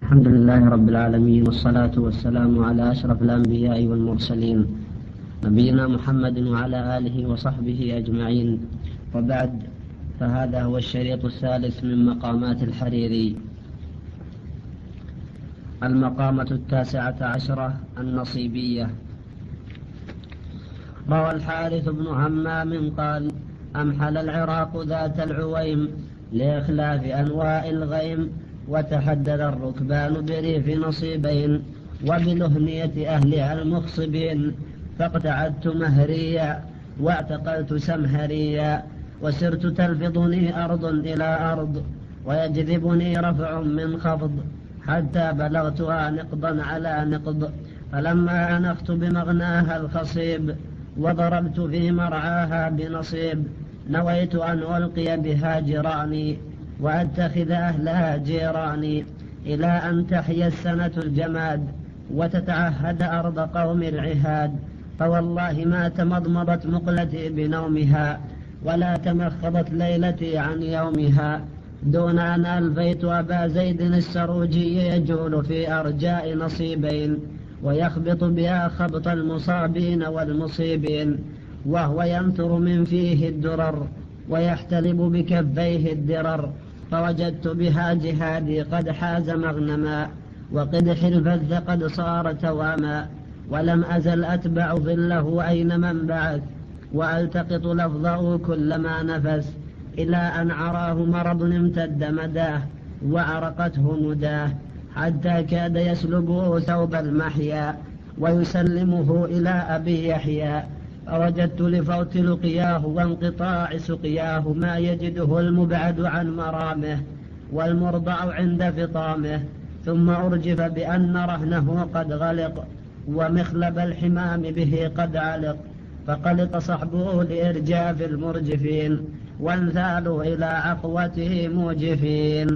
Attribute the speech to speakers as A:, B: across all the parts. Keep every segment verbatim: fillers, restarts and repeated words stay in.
A: الحمد لله رب العالمين، والصلاة والسلام على أشرف الأنبياء والمرسلين نبينا محمد وعلى آله وصحبه أجمعين، وبعد، فهذا هو الشريط الثالث من مقامات الحريري. المقامة التاسعة عشرة النصيبية. روى الحارث بن همام قال: أمحل العراق ذات العويم لإخلاف أنواء الغيم، وتحدد الركبان بريف نصيبين، وبلهنية أهلها المخصبين، فاقتعدت مهريا واعتقلت سمهريا، وسرت تلفظني أرض إلى أرض، ويجذبني رفع من خفض، حتى بلغتها نقضا على نقض. فلما أنخت بمغناها الخصيب، وضربت في مرعاها بنصيب، نويت أن ألقي بها جيراني، وأتخذ أهلها جيراني، إلى أن تحيا السنة الجماد، وتتعهد أرض قوم العهاد. فوالله ما تمضمضت مقلتي بنومها، ولا تمخضت ليلتي عن يومها، دون أن ألفيت أبا زيد السروجي يجول في أرجاء نصيبين، ويخبط بها خبط المصابين والمصيبين، وهو ينثر من فيه الدرر، ويحتلب بكفيه الدرر. فوجدت بها جهادي قد حاز مغنما، وقدح الفذ قد صار تواما، ولم أزل أتبع ظله أين من بعث، وألتقط لفظه كلما نفس، إلى أن عراه مرض امتد مداه، وعرقته مداه، حتى كاد يسلبه ثوب المحيا، ويسلمه إلى أبي يحيى. فوجدت لفوت لقياه وانقطاع سقياه ما يجده المبعد عن مرامه، والمرضع عند فطامه. ثم أرجف بأن رهنه قد غلق، ومخلب الحمام به قد علق، فقلق صحبه لإرجاف المرجفين، وانثالوا إلى عقوته موجفين.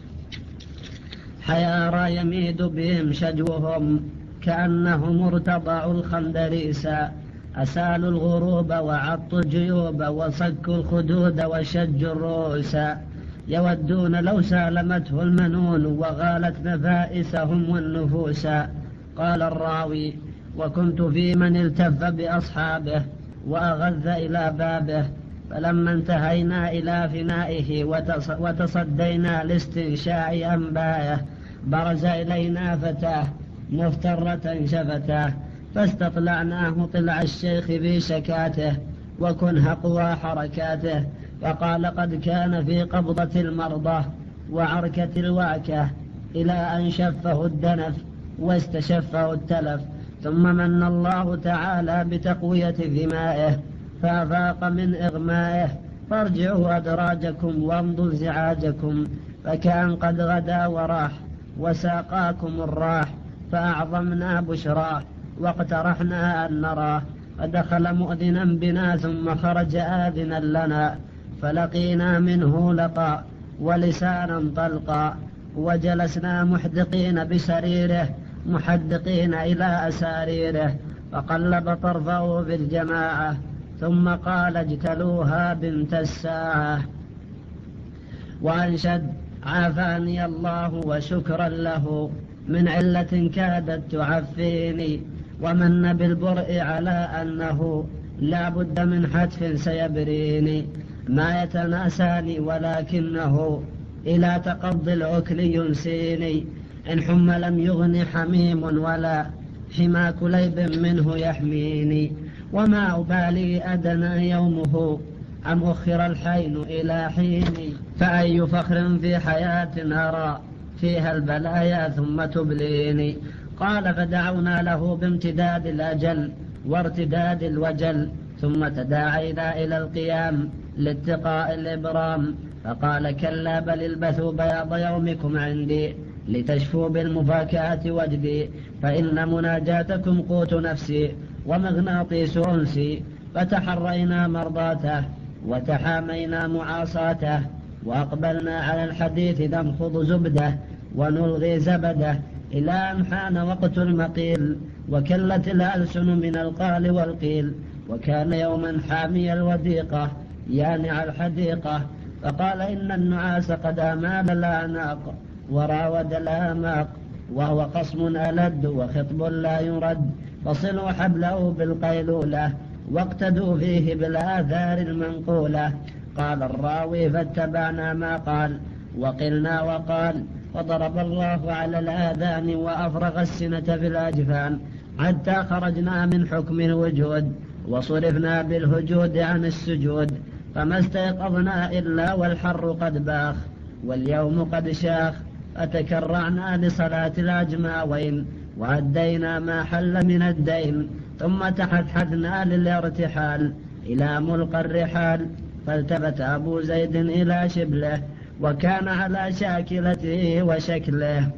A: حيارى يميد بهم شجوهم، كأنهم ارتضعوا الخندريسا، أسالوا الغروب وعطوا الجيوب، وصكوا الخدود وشجوا الرؤوس، يودون لو سالمته المنون، وغالت نفائسهم والنفوس. قال الراوي: وكنت في من التف بأصحابه، وأغذ إلى بابه، فلما انتهينا إلى فنائه وتصدينا لاستنشاء أنبائه، برز إلينا فتاه مفترة شفتاه، فاستطلعناه طلع الشيخ في شكاته، وكنه قوى حركاته، فقال: قد كان في قبضة المرضى وعركة الوعكة، إلى أن شفه الدنف واستشفه التلف، ثم من الله تعالى بتقوية ذمائه، فأفاق من إغمائه. فارجعوا أدراجكم وامضوا زعاجكم، فكان قد غدا وراح، وساقاكم الراح، فأعظمنا بشراه، واقترحنا أن نراه. فدخل مؤذنا بنا، ثم خرج آذنا لنا، فلقينا منه لقاء ولسانا طلقا، وجلسنا محدقين بسريره، محدقين إلى أساريره، فقلب طرفه في الجماعة، ثم قال: اجتلوها بنت الساعة. وأنشد: عافاني الله وشكرا له، من علة كادت تعفيني، ومن بالبرء على أنه لا بد من حتف سيبريني، ما يتناساني ولكنه إلى تقضي العكل ينسيني، إن حم لم يغن حميم، ولا حما كليب منه يحميني، وما أبالي أدنى يومه أم أخر الحين إلى حيني، فأي فخر في حياة أرى فيها البلايا ثم تبليني. قال: فدعونا له بامتداد الأجل وارتداد الوجل، ثم تداعينا إلى القيام لاتقاء الإبرام، فقال: كلا، بل البثوا بياض يومكم عندي، لتشفوا بالمفاكهة وجدي، فإن مناجاتكم قوت نفسي ومغناطيس أنسي. فتحرينا مرضاته، وتحامينا معاصاته، وأقبلنا على الحديث ننخض زبده ونلغي زبده، إلى أن حان وقت المقيل، وكلت الألسن من القال والقيل، وكان يوما حامي الوديقة يانع الحديقة، فقال: إن النعاس قد أمال الأعناق، وراود الآماق، وهو قصم ألد وخطب لا يرد، فصلوا حبله بالقيلولة واقتدوا فيه بالآثار المنقولة. قال الراوي فاتبعنا ما قال وقلنا وقال، فضرب الله على الآذان وأفرغ السنة في الأجفان حتى خرجنا من حكم الوجود وصرفنا بالهجود عن السجود، فما استيقظنا إلا والحر قد باخ واليوم قد شاخ، فتكرعنا لصلاة الأجماوين وأدينا ما حل من الدين، ثم تحدثنا للارتحال إلى ملقى الرحال. فالتفت أبو زيد إلى شبله وكان على شاكلته وشكله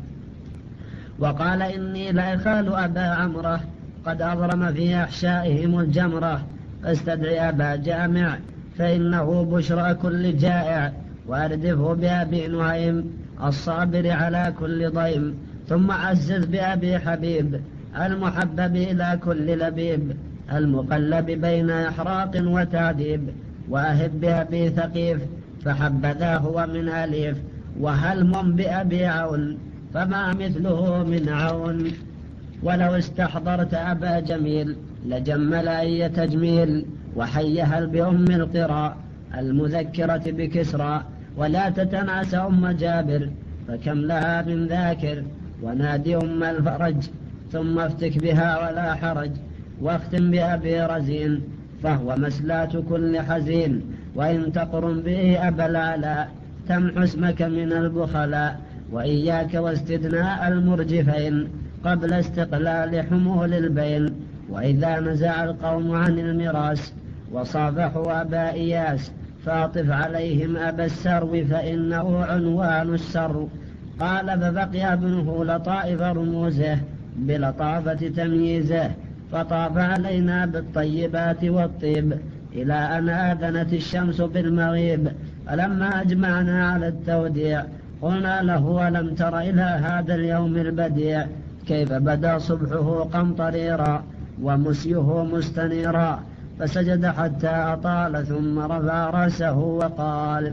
A: وقال إني لأخال أبا عمره قد أضرم في أحشائهم الجمرة، فاستدعي أبا جامع فإنه بشرى كل جائع، وأردفه بأبي نعيم الصابر على كل ضيم، ثم عزز بأبي حبيب المحبب إلى كل لبيب المقلب بين إحراق وتعذيب، وأهب بأبي ثقيف فحبذا هو من أليف، وهلم بأبي عون فما مثله من عون. ولو استحضرت أبا جميل لجمل أي تجميل، وحيهل بأم القرى المذكرة بكسرى، ولا تتناس أم جابر فكم لها من ذاكر، ونادي أم الفرج ثم افتك بها ولا حرج، واختم بأبي رزين فهو مسلات كل حزين، وإن تقرن به أبا العلاء تمحو اسمك من البخلاء، وإياك واستدناء المرجفين قبل استقلال حمول البين. وإذا نزع القوم عن المراس وصافحوا أبا إياس فاطف عليهم أبا السرو فإنه عنوان السر. قال فبقي ابنه لطائف رموزه بلطافة تمييزه، فطاف علينا بالطيبات والطيب إلى أن آذنت الشمس بالمغيب. فلما أجمعنا على التوديع قلنا له ولم تر إلى هذا اليوم البديع كيف بدا صبحه قمطريرا ومسيه مستنيرا، فسجد حتى أطال ثم رفع رأسه وقال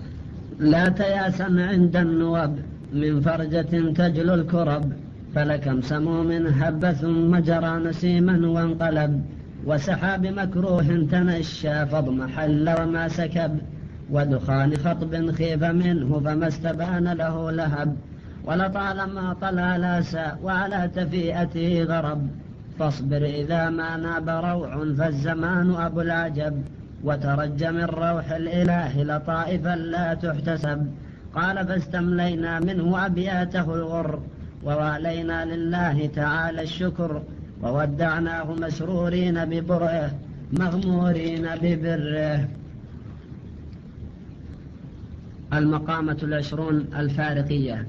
A: لا تياسا عند النوب من فرجة تجلو الكرب، فلكم سموم هب ثم جرى نسيما وانقلب، وسحاب مكروه تنشى فاضمحل وما سكب، ودخان خطب خيف منه فما استبان له لهب، ولطالما طلع لاسا وعلى تفيئته غرب، فاصبر إذا ما ناب روع فالزمان أبو العجب، وترج من روح الإله لطائفا لا تحتسب. قال فاستملينا منه أبياته الغر، ووالينا لله تعالى الشكر، وودعناه مسرورين ببرئه مغمورين ببره. المقامة العشرون الفارقية.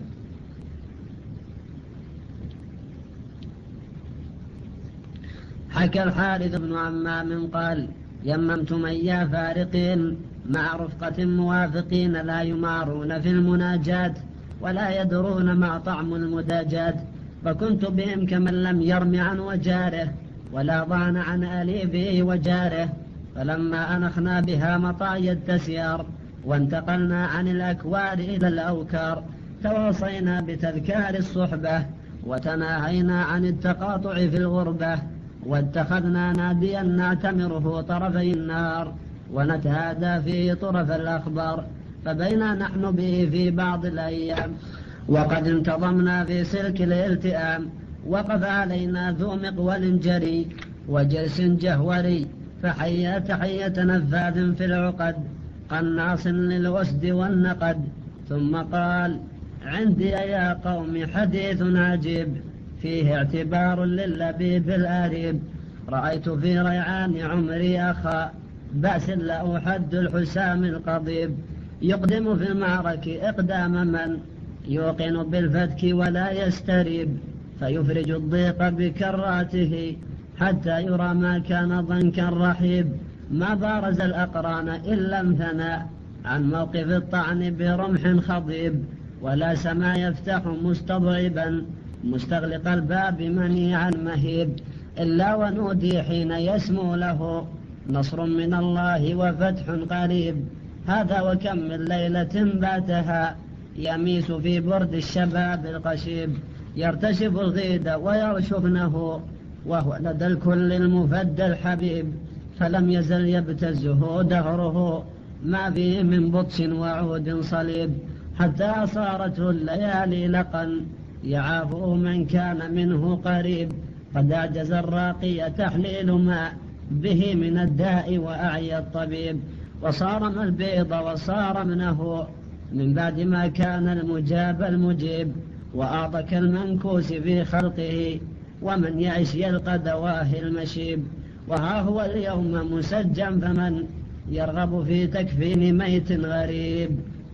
A: حكى الحارث بن عمام قال يممت ميا فارقين مع رفقة موافقين لا يمارون في المناجات ولا يدرون ما طعم المداجات، فكنت بهم كمن لم يرم عن وجاره ولا ضان عن أليفه وجاره، فلما أنخنا بها مطايا التسيار وانتقلنا عن الأكوار إلى الأوكار تواصينا بتذكار الصحبة وتناهينا عن التقاطع في الغربة، واتخذنا ناديا نعتمره طرفي النار ونتهادى فيه طرف الأخبار، فبينا نحن به في بعض الأيام وقد انتظمنا في سلك الالتئام وقف علينا ذو مقول جري وجرس جهوري فحيا تحية نفاذ في العقد قناص للوسد والنقد، ثم قال عندي يا قوم حديث عجيب فيه اعتبار لللبيب الأريب، رأيت في ريعان عمري أخا بأس لا أحد الحسام القضيب، يقدم في المعرك إقدام من يوقن بالفتك ولا يستريب، فيفرج الضيق بكراته حتى يرى ما كان ضنكا رحيب، ما بارز الأقران إلا امتنى عن موقف الطعن برمح خضيب، ولا سما يفتح مستضعبا مستغلق الباب منيعا مهيب، إلا ونودي حين يسمو له نصر من الله وفتح قريب، هذا وكم من ليلة باتها يميس في برد الشباب القشيب، يرتشف الغيد ويرشفنه، وهو لدى الكل المفدى الحبيب، فلم يزل يبتزه دهره، ما فيه من بطش وعود صليب، حتى صارته الليالي لقا، يعافه من كان منه قريب، قد أعجز الراقي تحليل ما به من الداء وأعيا الطبيب، وصار البيض وصار منه من بعد ما كان المجاب المجيب، وأعطك المنكوس في خلقه، ومن يعش يلقى دواهي المشيب، وها هو اليوم مسجن، فمن يرغب في تكفين ميت غريب.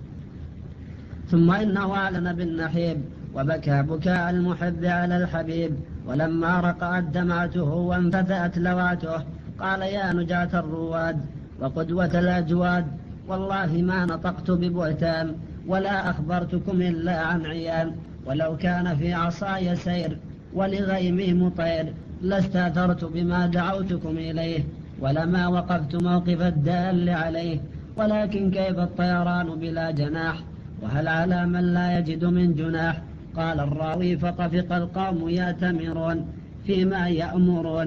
A: ثم إنه أعلن بالنحيب، وبكى بكاء المحب على الحبيب، ولما رقعت دمعته وانفتأت لواته، قال يا نجاة الرواد وقدوة الأجواد، والله ما نطقت ببهتان، ولا أخبرتكم إلا عن عيان، ولو كان في عصاي سير ولغيمي مطير، لاستأثرت بما دعوتكم إليه، ولما وقفت موقف الدال عليه، ولكن كيف الطيران بلا جناح، وهل على من لا يجد من جناح؟ قال الراوي فطفق القوم يأتمرون فيما يأمرون،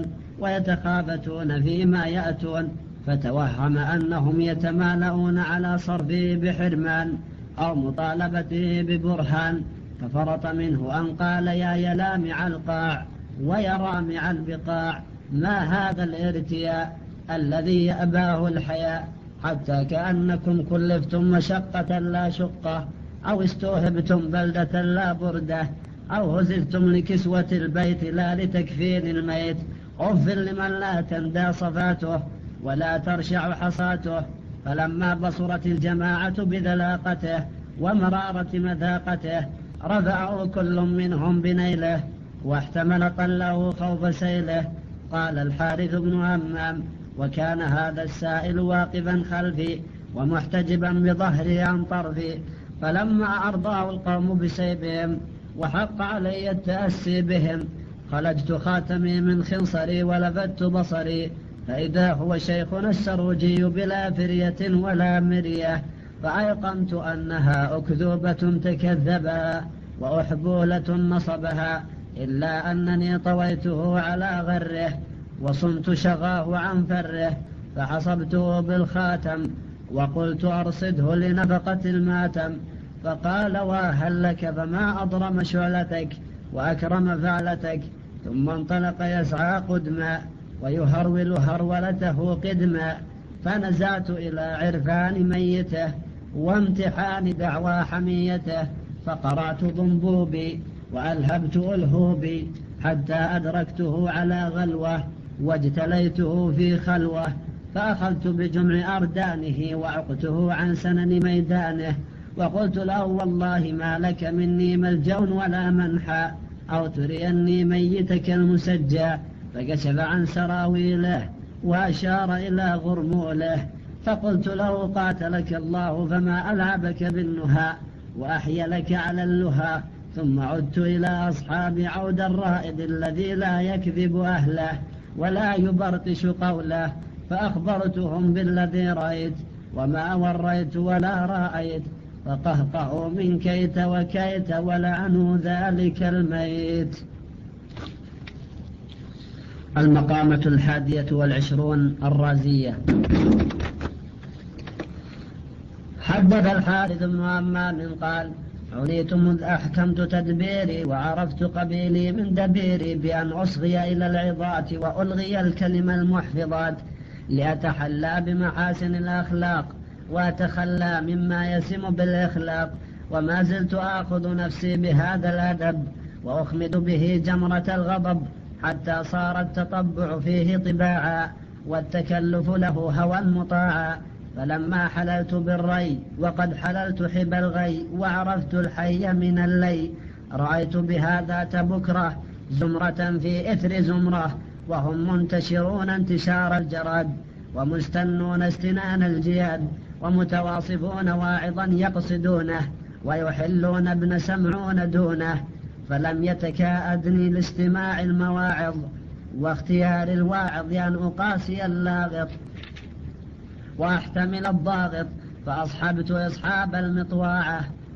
A: ويتخافتون فيما يأتون، فتوهم أنهم يتمالؤون على صرفه بحرمان أو مطالبته ببرهان، ففرط منه أن قال يا يلامع القاع ويرامع البقاع، ما هذا الارتياء الذي يأباه الحياء، حتى كأنكم كلفتم مشقة لا شقة، أو استوهبتم بلدة لا بردة، أو هزلتم لكسوة البيت لا لتكفين الميت. أف لمن لا تندى صفاته ولا ترشع حصاته. فلما بصرت الجماعة بذلاقته ومرارة مذاقته رفعوا كل منهم بنيله، واحتمل طله خوف سيله. قال الحارث بن همام: وكان هذا السائل واقفا خلفي ومحتجبا بظهري عن طرفي، فلما أرضاه القوم بسيبهم وحق علي التأسي بهم، خلجت خاتمي من خنصري ولفت بصري، فإذا هو شيخنا السروجي بلا فرية ولا مرية، فأيقنت أنها أكذوبة تكذبها وأحبولة نصبها، إلا أنني طويته على غره وصمت شغاه عن فره، فحصبته بالخاتم وقلت أرصده لنفقة الماتم. فقال: وهل لك فما أضرم شعلتك وأكرم فعلتك. ثم انطلق يسعى قدما ويهرول هرولته قدما، فنزعت إلى عرفان ميته وامتحان دعوى حميته، فقرأت ضنبوبي وألهبت ألهوبي حتى أدركته على غلوة واجتليته في خلوة، فأخذت بجمع أردانه وعقته عن سنن ميدانه، وقلت له: والله ما لك مني ملجأ ولا منحى، أو تريني ميتك المسجى. فكشف عن سراويله وأشار إلى غرموله، فقلت له: قاتلك الله، فما ألعبك بالنهى وأحيى لك على اللهى. ثم عدت إلى أصحاب عود الرائد الذي لا يكذب أهله ولا يبرطش قوله، فأخبرتهم بالذي رأيت وما وريت ولا رأيت، فقهقهوا من كيت وكيت ولعنوا ذلك الميت. المقامة الحادية والعشرون الرازية. حدث الحارث بن همام قال: عنيت مذ أحكمت تدبيري وعرفت قبيلي من دبيري بأن أصغي إلى العظات وألغي الكلمة المحفظات، لأتحلى بمحاسن الأخلاق وأتخلى مما يسم بالإخلاق. وما زلت آخذ نفسي بهذا الأدب وأخمد به جمرة الغضب، حتى صار التطبع فيه طباعا والتكلف له هوى مطاعا. فلما حللت بالري وقد حللت حب الغي وعرفت الحي من اللي، رأيت بها ذات بكرة زمرة في إثر زمرة، وهم منتشرون انتشار الجراد ومستنون استنان الجياد، ومتواصفون واعظا يقصدونه ويحلون ابن سمعون دونه. فلم يتكاءدني لاستماع المواعظ واختيار الواعظ أن أقاسي اللاغط وأحتمل الضاغط، فأصحبت إصحاب المطواعة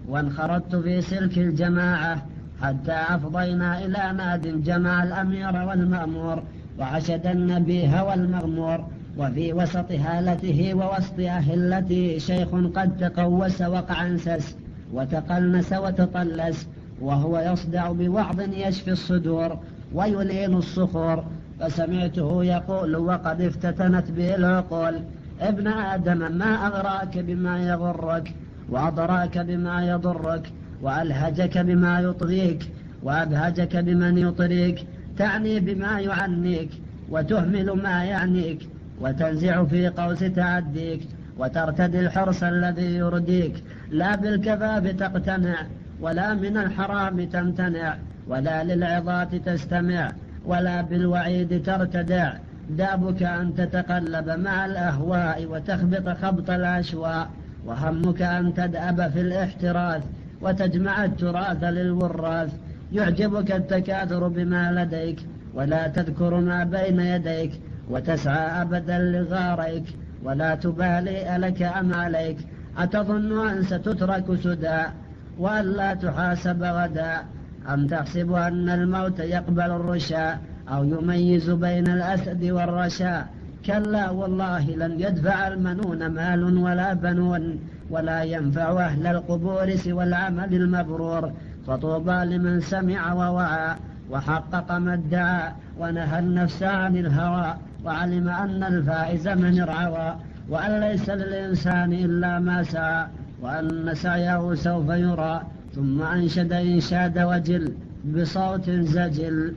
A: وانخرطت في سلك الجماعة حتى أفضينا إلى ناد جمع الأمير والمأمور وعشد النبيه والمغمور، وفي وسط هالته ووسط أهلته شيخ قد تقوس وقعنسس وتقلنس وتطلس، وهو يصدع بوعظ يشفي الصدور ويلين الصخور. فسمعته يقول وقد افتتنت به العقول: ابن آدم، ما أغراك بما يغرك وأضراك بما يضرك وألهجك بما يطغيك وأبهجك بمن يطريك؟ تعني بما يعنيك وتهمل ما يعنيك وتنزع في قوس تعديك وترتدي الحرص الذي يرديك. لا بالكفاف تقتنع ولا من الحرام تمتنع ولا للعظات تستمع ولا بالوعيد ترتدع. دابك أن تتقلب مع الأهواء وتخبط خبط الأشواء، وهمك أن تدأب في الاحتراث وتجمع التراث للوراث. يعجبك التكاثر بما لديك ولا تذكر ما بين يديك، وتسعى أبدا لغاريك ولا تبالي ألك أم عليك. أتظن أن ستترك سدى وأن لا تحاسب غدا؟ أم تحسب أن الموت يقبل الرشا أو يميز بين الأسد والرشا؟ كلا والله لن يدفع المنون مال ولا بنون، ولا ينفع أهل القبور سوى العمل المبرور. فطوبى لمن سمع ووعى وحقق ما ادعى ونهى النفس عن الهوى، وعلم أن الفائز من ارعوى، وأن ليس للإنسان إلا ما سعى، وأن سعيه سوف يرى. ثم أنشد إنشاد وجل بصوت زجل: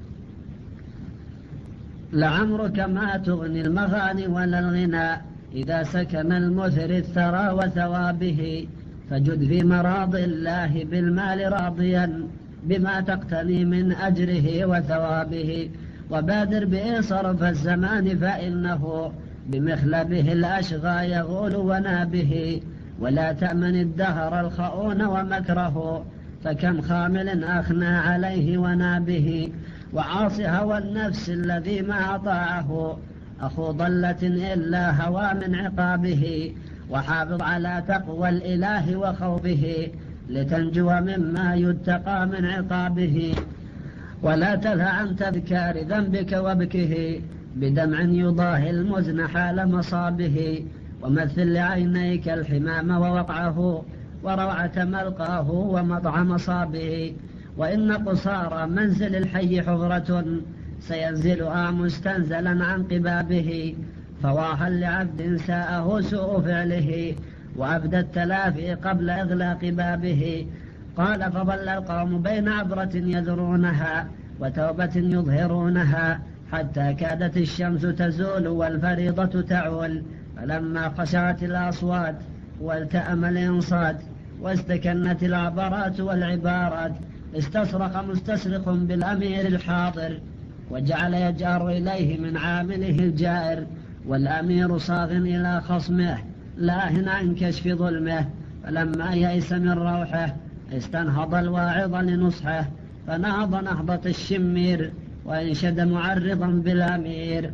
A: لعمرك ما تغني المغاني ولا الغنى إذا سكن المثر الثرى وثوابه، فجد في مراض الله بالمال راضيا بما تقتني من أجره وثوابه. وبادر بإصرف الزمان فإنه بمخلبه الأشغى يغول ونابه، ولا تأمن الدهر الخؤون ومكره، فكم خامل أخنى عليه ونابه. وعاص هوى النفس الذي ما أطاعه أخو ضلة إلا هوى من عقابه، وحافظ على تقوى الإله وخوفه لتنجو مما يتقى من عقابه. ولا تلهى عن تذكار ذنبك وابكه بدمع يضاهي المزن حال مصابه، ومثل لعينيك الحمام ووقعه وروعة ملقاه ومطعم صابه. وإن قصار منزل الحي حفرة سينزلها مستنزلا عن قبابه، فواها لعبد ساءه سوء فعله وأبدى التلافي قبل إغلاق بابه. قال: فظل القوم بين عبرة يذرونها وتوبة يظهرونها حتى كادت الشمس تزول والفريضة تعول، فلما خشعت الأصوات والتأم الإنصات واستكنت العبرات والعبارات استصرخ مستصرخ بالأمير الحاضر وجعل يجأر إليه من عامله الجائر، والأمير صاغ إلى خصمه لاهن عن كشف ظلمه. فلما يئس من روحه استنهض الواعظ لنصحه، فنهض نهضة الشمير وانشد معرضا بالأمير: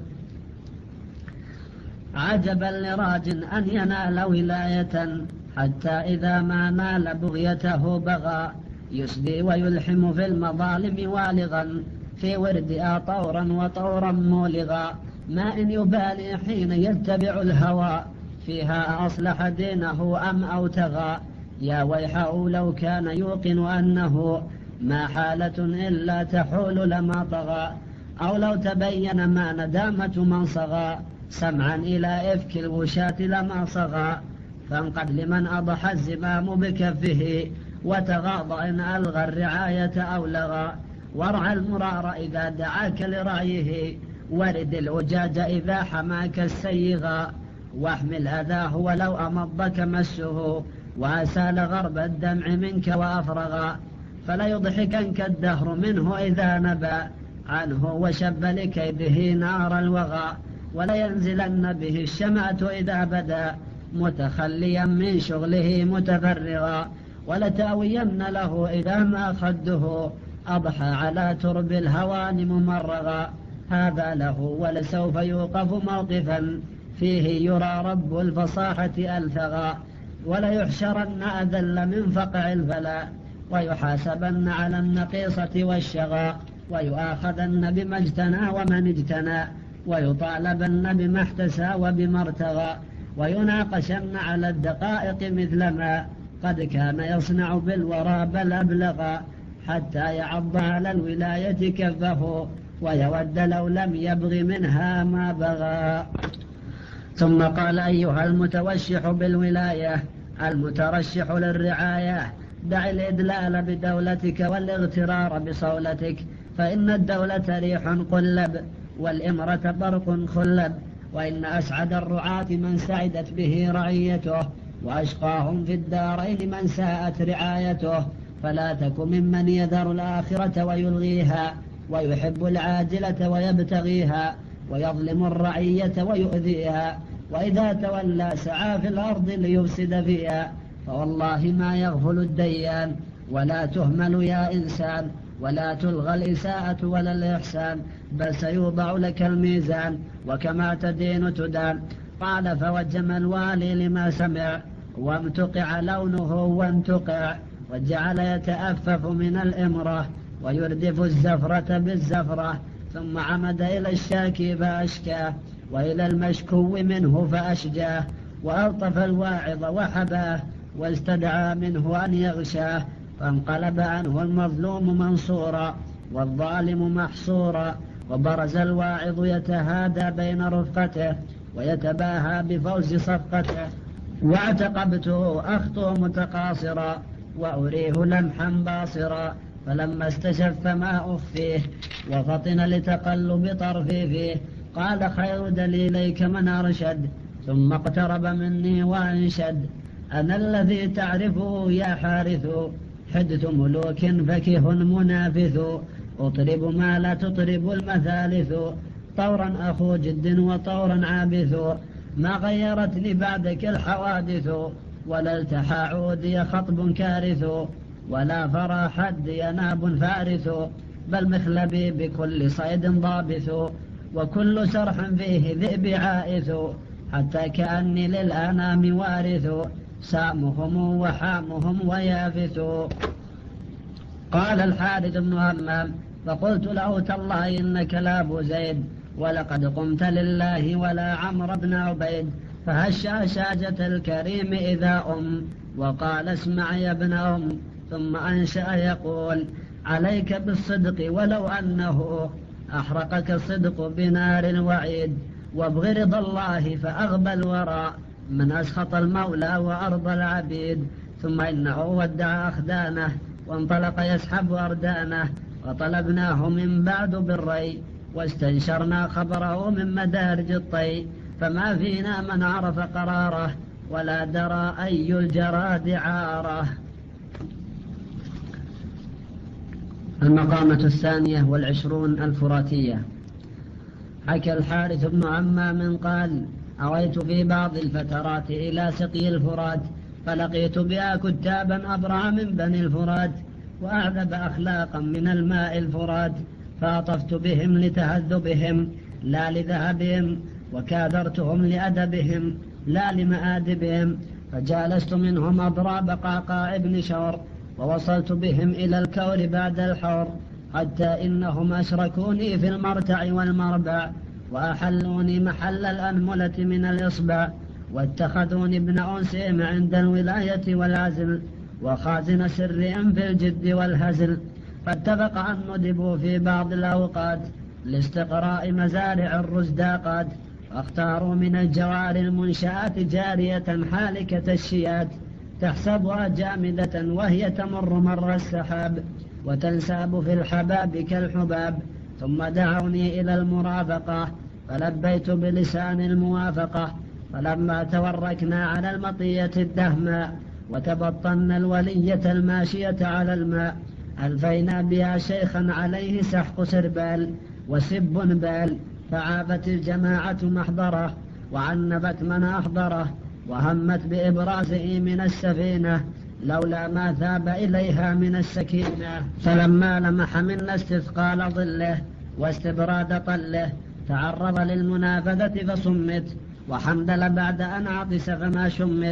A: عجبا لراج أن ينال ولاية حتى إذا ما نال بغيته بغى، يسدي ويلحم في المظالم والغا في وردها طورا وطورا مولغا، ما إن يبالي حين يتبع الهوى فيها أصلح دينه أم أوتغى. يا ويحه لو كان يوقن أنه ما حالة إلا تحول لما طغى، أو لو تبين ما ندامة من صغى سمعا إلى إفك الوشاة لما صغى. فانقد لمن أضحى الزمام بكفه وتغاض إن ألغى الرعاية أو لغى، وارعى المرار إذا دعاك لرعيه ورد الأجاج إذا حماك السيغا، واحمل أذاه ولو أمضك مسه وأسال غرب الدمع منك وأفرغا، فلا يضحكنك الدهر منه إذا نبى عنه وشب لكيده نار الوغى، ولا ينزلن به الشمعة إذا بدا متخليا من شغله متفرغا، ولتأوين له إذا ما خده أضحى على ترب الهوان ممرغا. هذا له ولسوف يوقف موقفا فيه يرى رب الفصاحة ألثغا، وليحشرن أذل من فقع الفلاء، ويحاسبن على النقيصة والشغاء، ويؤاخذن بما اجتنى ومن اجتنى، ويطالبن بما احتسى وبما ارتغى، ويناقشن على الدقائق مثلما قد كان يصنع بالورى بل أبلغا، حتى يعض على الولاية كفه، ويود لو لم يبغ منها ما بغى. ثم قال: أيها المتوشح بالولاية المترشح للرعاية، دع الإدلال بدولتك والاغترار بصولتك، فإن الدولة ريح قلب، والإمرة برق خلب، وإن أسعد الرعاة من سعدت به رعيته، وأشقاهم في الدارين من ساءت رعايته. فلا تك ممن يذر الآخرة ويلغيها، ويحب العاجلة ويبتغيها، ويظلم الرعية ويؤذيها، وإذا تولى سعى في الأرض ليفسد فيها. فوالله ما يغفل الديان، ولا تهمل يا إنسان، ولا تلغى الإساءة ولا الإحسان، بل سيوضع لك الميزان، وكما تدين تدان. قال: فوجم الوالي لما سمع، وامتقع لونه وانتقع، وجعل يتأفف من الإمرة، ويردف الزفرة بالزفرة، ثم عمد إلى الشاكي فأشكاه، وإلى المشكو منه فأشجاه، وألطف الواعظ وحباه، واستدعى منه أن يغشاه، فانقلب عنه المظلوم منصورا، والظالم محصورا، وبرز الواعظ يتهادى بين رفقته، ويتباهى بفوز صفقته. واعتقبته أخطو متقاصرا، وأريه لمحا باصرا، فلما استشف ما أخفيه، وفطن لتقلب طرفي فيه، قال: خير دليليك من أرشد، ثم اقترب مني وأنشد: أنا الذي تعرفه يا حارث، حدث ملوك فكه منافث، أطرب ما لا تطرب المثالث، طورا أخو جد وطورا عابث، ما غيرتني بعدك الحوادث، ولا التحى عودي خطب كارث، ولا فرى حدي ناب فارث، بل مخلبي بكل صيد ضابث، وكل سرح فيه ذئب عائث، حتى كأني للأنام وارث، سامهم وحامهم ويافث. قال الحارث بن همام: فقلت له: تالله إنك لابو زيد، ولقد قمت لله ولا عمرو بن عبيد. فهشى شاجة الكريم إذا أم، وقال: اسمع يا ابن أم. ثم أنشأ يقول: عليك بالصدق ولو أنه أحرقك الصدق بنار الوعيد، وابغ رضا الله فأغبى الورى، من أسخط المولى وأرضى العبيد. ثم إنه ودع أخدانه، وانطلق يسحب أردانه، وطلبناه من بعد بالري، واستنشرنا خبره من مدارج الطي، فما فينا من عرف قراره، ولا درى أي الجراد عاره. المقامة الثانية والعشرون الفراتية. حكى الحارث بن عمام قال: أويت في بعض الفترات إلى سقي الفرات، فلقيت بها كتابا أبرع من بني الفرات، وأعذب أخلاقا من الماء الفرات، فأطفت بهم لتهذبهم لا لذهبهم، وكاذرتهم لأدبهم لا لمآدبهم، فجالست منهم أضراب قعقاع بن شور، ووصلت بهم إلى الكور بعد الحور، حتى إنهم أشركوني في المرتع والمربع، وأحلوني محل الأنملة من الإصبع، واتخذوني ابن أنسهم عند الولاية والعزل، وخازن سرهم في الجد والهزل. فاتفق أن ندبوا في بعض الأوقات لاستقراء مزارع الرزداقات، واختاروا من الجوار المنشآت جارية حالكة الشيات، تحسبها جامدة وهي تمر مر السحاب، وتنساب في الحباب كالحباب. ثم دعوني إلى المرافقة، فلبيت بلسان الموافقة. فلما توركنا على المطية الدهماء، وتبطن الولية الماشية على الماء، ألفينا بها شيخا عليه سحق سربال وسب بال، فعابت الجماعة محضره، وعنبت من أحضره، وهمت بإبرازه من السفينة، لولا ما ثاب إليها من السكينة. فلما لمح منا استثقال ظله واستبراد طله، تعرض للمنافذة فصمت، وحمدل بعد أن عطس فما شمت،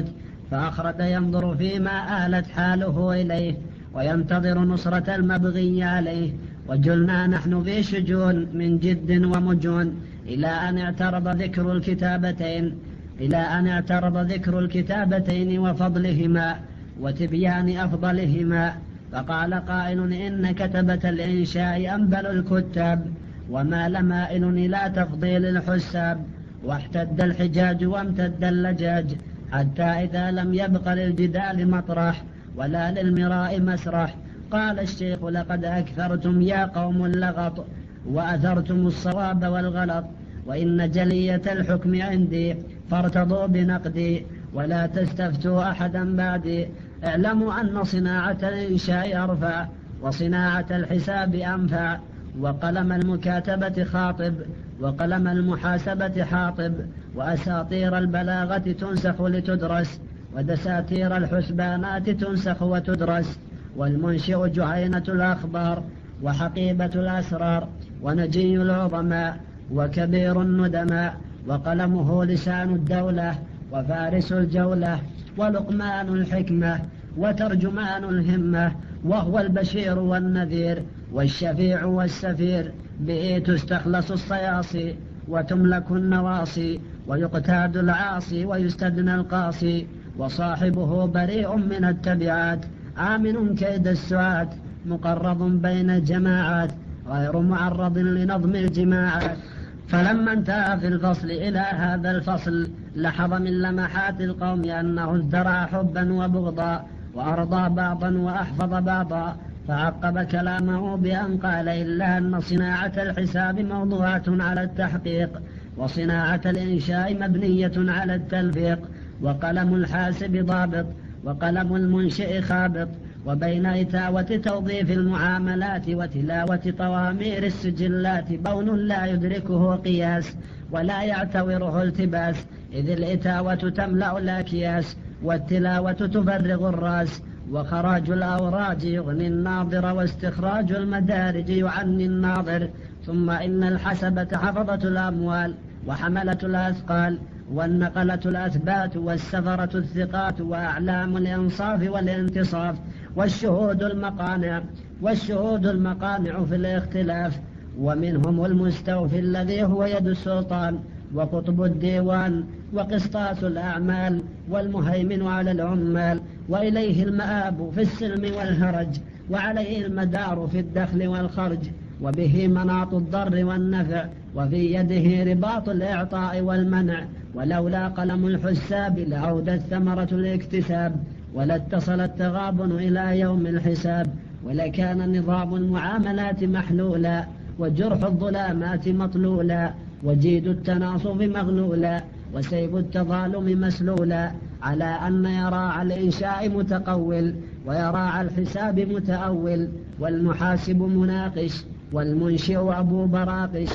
A: فأخرج ينظر فيما آلت حاله إليه وينتظر نصرة المبغي عليه. وجلنا نحن في شجون من جد ومجون إلى أن اعترض ذكر الكتابتين إلى أن اعترض ذكر الكتابتين وفضلهما وتبيان أفضلهما. فقال قائل: إن كتبة الإنشاء أنبل الكتاب وما لمائل إلى تفضيل الحساب. واحتد الحجاج وامتد اللجاج حتى إذا لم يبق للجدال مطرح ولا للمراء مسرح. قال الشيخ: لقد أكثرتم يا قوم اللغط وأثرتم الصواب والغلط، وإن جلية الحكم عندي فارتضوا بنقدي ولا تستفتوا أحدا بعدي. اعلموا أن صناعة الإنشاء أرفع وصناعة الحساب أنفع، وقلم المكاتبة خاطب وقلم المحاسبة حاطب، وأساطير البلاغة تنسخ لتدرس ودساتير الحسبانات تنسخ وتدرس. والمنشئ جهينة الأخبار وحقيبة الأسرار ونجي العظماء وكبير الندماء، وقلمه لسان الدولة وفارس الجولة ولقمان الحكمة وترجمان الهمة، وهو البشير والنذير والشفيع والسفير. به تستخلص الصياصي وتملك النواصي ويقتاد العاصي ويستدنى القاصي. وصاحبه بريء من التبعات آمن كيد السعات، مقرض بين الجماعات غير معرض لنظم الجماعات. فلما انتهى في الفصل إلى هذا الفصل لحظ من لمحات القوم أنه ازدرع حبا وبغضا وأرضى بعضا وأحفظ بعضا، فعقب كلامه بأن قال: إلا أن صناعة الحساب موضوعة على التحقيق، وصناعة الإنشاء مبنية على التلفيق، وقلم الحاسب ضابط وقلم المنشئ خابط، وبين إتاوة توظيف المعاملات وتلاوة طوامير السجلات بون لا يدركه قياس ولا يعتوره التباس، إذ الإتاوة تملأ الأكياس والتلاوة تفرغ الراس، وخراج الأوراج يغني الناظر واستخراج المدارج يعني الناظر. ثم إن الحسبة حفظة الأموال وحملة الأثقال والنقلة الأثبات والسفرة الثقات وأعلام الإنصاف والانتصاف، والشهود المقانع والشهود المقانع في الاختلاف، ومنهم المستوفي الذي هو يد السلطان وقطب الديوان وقسطاس الأعمال والمهيمن على العمال، وإليه المآب في السلم والهرج، وعليه المدار في الدخل والخرج، وبه مناط الضر والنفع، وفي يده رباط الإعطاء والمنع. ولولا قلم الحساب لعود الثمرة الاكتساب، ولاتصل التغابن إلى يوم الحساب، ولكان نظام المعاملات محلولا، وجرح الظلامات مطلولا، وجيد التناصف مغلولا، وسيف التظالم مسلولا، على أن يراعى الإنشاء متقول ويراعى الحساب متأول، والمحاسب مناقش والمنشئ أبو براقش،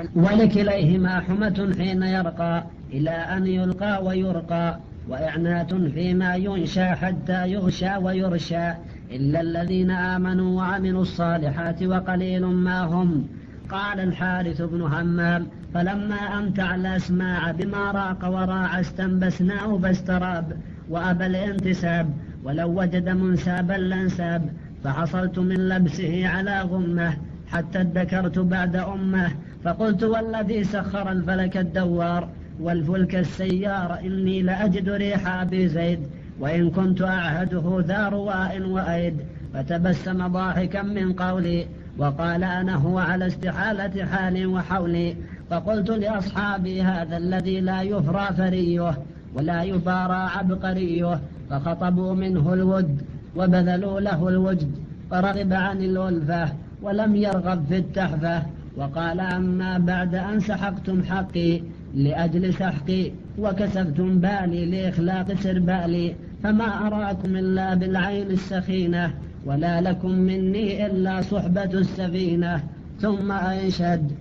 A: ولكليهما حمة حين يرقى إلى أن يلقى ويرقى، وإعنات فيما ينشى حتى يغشى ويرشى، إلا الذين آمنوا وعملوا الصالحات وقليل ما هم. قال الحارث بن همام: فلما أمتع الأسماع بما راق وراع استنبسناه فاستراب وأبى الانتساب، ولو وجد منسابا لانساب، فحصلت من لبسه على غمه حتى ادكرت بعد أمه، فقلت: والذي سخر الفلك الدوار والفلك السيار إني لأجد ريح أبي زيد، وإن كنت أعهده ذا رواء وأيد. فتبسم ضاحكا من قولي وقال: أنا هو على استحالة حالي وحولي. فقلت لأصحابي: هذا الذي لا يفرى فريه ولا يبارى عبقريه. فخطبوا منه الود وبذلوا له الوجد، فرغب عن الألفة ولم يرغب في التحفة. وقال: أما بعد أن سحقتم حقي لأجل سحقي وكسبتم بالي لإخلاق سربالي، فما أراكم إلا بالعين السخينة، ولا لكم مني إلا صحبة السفينة. ثم أنشد: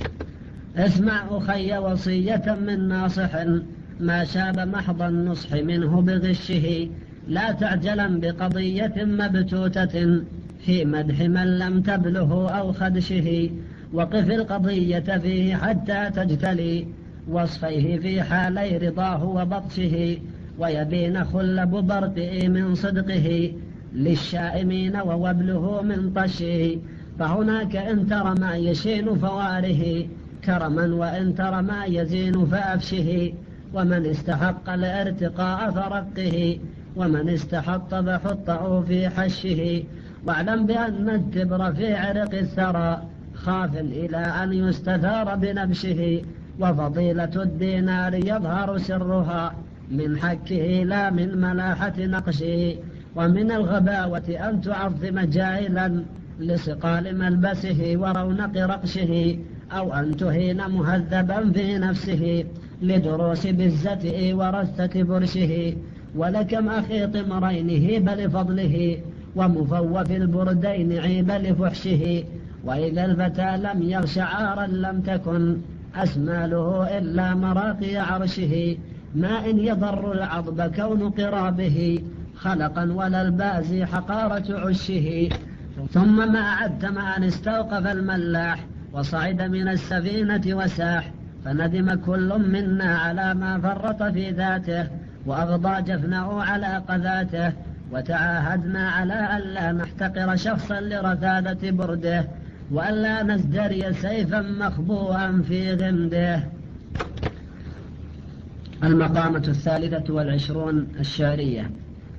A: اسمع أخي وصية من ناصح، ما شاب محض النصح منه بغشه، لا تعجلا بقضية مبتوتة في مدح من لم تبله أو خدشه، وقف القضية فيه حتى تجتلي وصفيه في حالي رضاه وبطشه، ويبين خلب برقه من صدقه للشائمين ووبله من طشه. فهناك إن ترى ما يشين فواره كرما، وإن ترى ما يزين فأفشه. ومن استحق الارتقاء فرقه، ومن استحط فحطه في حشه. واعلم بأن التبر في عرق الثرى خاف إلى أن يستثار بنبشه. وفضيلة الدينار يظهر سرها من حكه لا من ملاحة نقشه. ومن الغباوة أن تعظم جاهلا لصقال ملبسه ورونق رقشه، أو أن تهين مهذبا في نفسه لدروس بزته ورثة برشه. ولكم أخي طمرين هيب لفضله، ومفوف البردين عيب لفحشه. وإذا الفتى لم يغش عارا لم تكن أسماله إلا مراقي عرشه. ما إن يضر العضب كون قرابه خلقا ولا البازي حقارة عشه. ثم ما أعدتم أن استوقف الملاح وصعد من السفينة وساح، فندم كل منا على ما فرط في ذاته، وأغضى جفنه على قذاته. وتعاهدنا على ألا نحتقر شخصا لرثادة برده، وألا نزدري سيفا مخبوءا في غمده. المقامة الثالثة والعشرون الشعرية.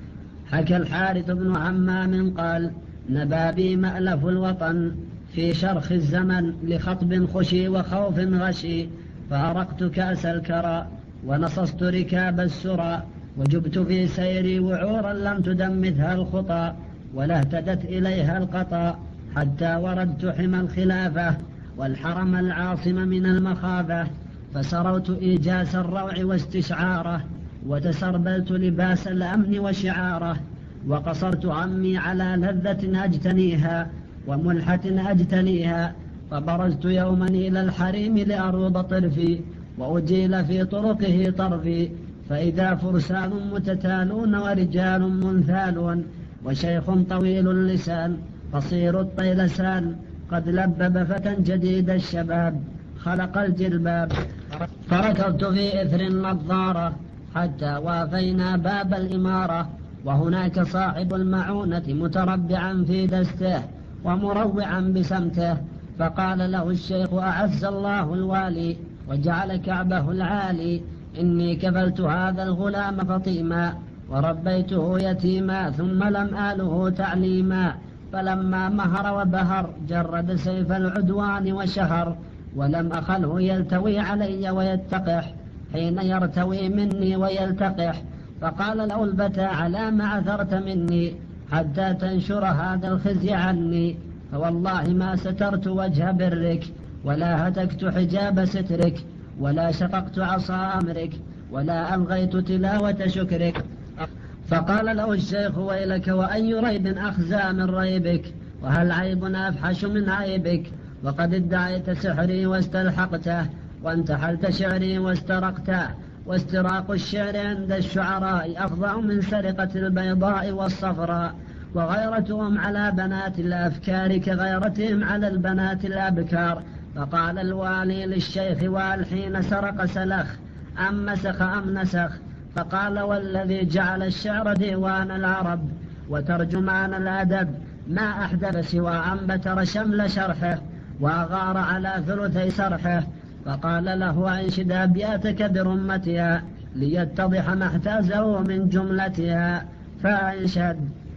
A: حكى الحارث بن عمام قال: نبى بي مألف الوطن في شرخ الزمن لخطب خشي وخوف غشي، فأرقت كأس الكرى ونصصت ركاب السرى، وجبت في سيري وعورا لم تدمثها الخطى، ولا اهتدت إليها القطى، حتى وردت حمى الخلافة والحرم العاصم من المخافة. فسروت إيجاس الروع واستشعاره، وتسربلت لباس الأمن وشعاره، وقصرت عمي على لذة أجتنيها وملحة أجتنيها. فبرزت يوما إلى الحريم لأروض طرفي، وأجيل في طرقه طرفي، فإذا فرسان متتالون ورجال منثالون، وشيخ طويل اللسان قصير الطيلسان، قد لبب فتى جديد الشباب خلق الجلباب. فركضت في إثر النظارة حتى وافينا باب الإمارة، وهناك صاحب المعونة متربعا في دسته ومروعا بسمته. فقال له الشيخ: أعز الله الوالي وجعل كعبه العالي، إني كفلت هذا الغلام فطيما، وربيته يتيما، ثم لم آله تعليما. فلما مهر وبهر جرد سيف العدوان وشهر، ولم أخله يلتوي علي ويتقح حين يرتوي مني ويلتقح. فقال له الفتى: على ما عثرت مني حتى تنشر هذا الخزي عني؟ فوالله ما سترت وجه برك، ولا هتكت حجاب سترك، ولا شققت عصا أمرك، ولا ألغيت تلاوة شكرك. فقال له الشيخ: ويلك وأي ريب أخزى من ريبك، وهل عيب أفحش من عيبك؟ وقد ادعيت سحري واستلحقته، وانتحلت شعري واسترقته، واستراق الشعر عند الشعراء أفظع من سرقة البيضاء والصفراء، وغيرتهم على بنات الأفكار كغيرتهم على البنات الأبكار. فقال الوالي للشيخ: والحين سرق سلخ أم مسخ أم نسخ؟ فقال: والذي جعل الشعر ديوان العرب وترجمان الأدب ما أحدث سوى أن بتر شمل شرحه وأغار على ثلثي سرحه. فقال له: أنشد أبياتك برمتها ليتضح ما احتازه من جملتها. فأنشد: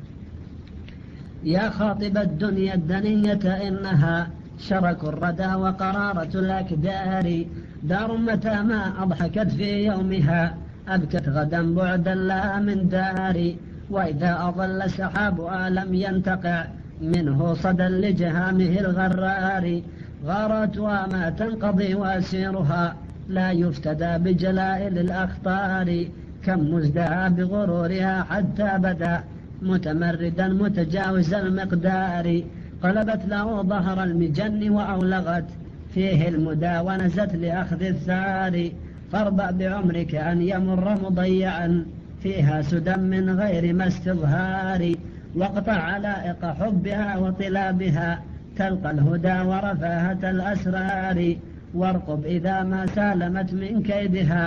A: يا خاطب الدنيا الدنية إنها شرك الردى وقرارة الأكدار، دار متى ما أضحكت في يومها أبكت غدا بعدا لا من دار، وإذا أظل سحابها لم ينتقع منه صدى لجهامه الغرار، غاراتها ما تنقضي وأسيرها لا يفتدى بجلائل الأخطار، كم مزدهى بغرورها حتى بدا متمردا متجاوز المقدار، قلبت له ظهر المجن وأولغت فيه المدى ونزت لأخذ الثار، فارضى بعمرك أن يمر مضيعا فيها سدى من غير ما استظهار، واقطع علائق حبها وطلابها تلقى الهدى ورفاهة الأسرار، وارقب إذا ما سالمت من كيدها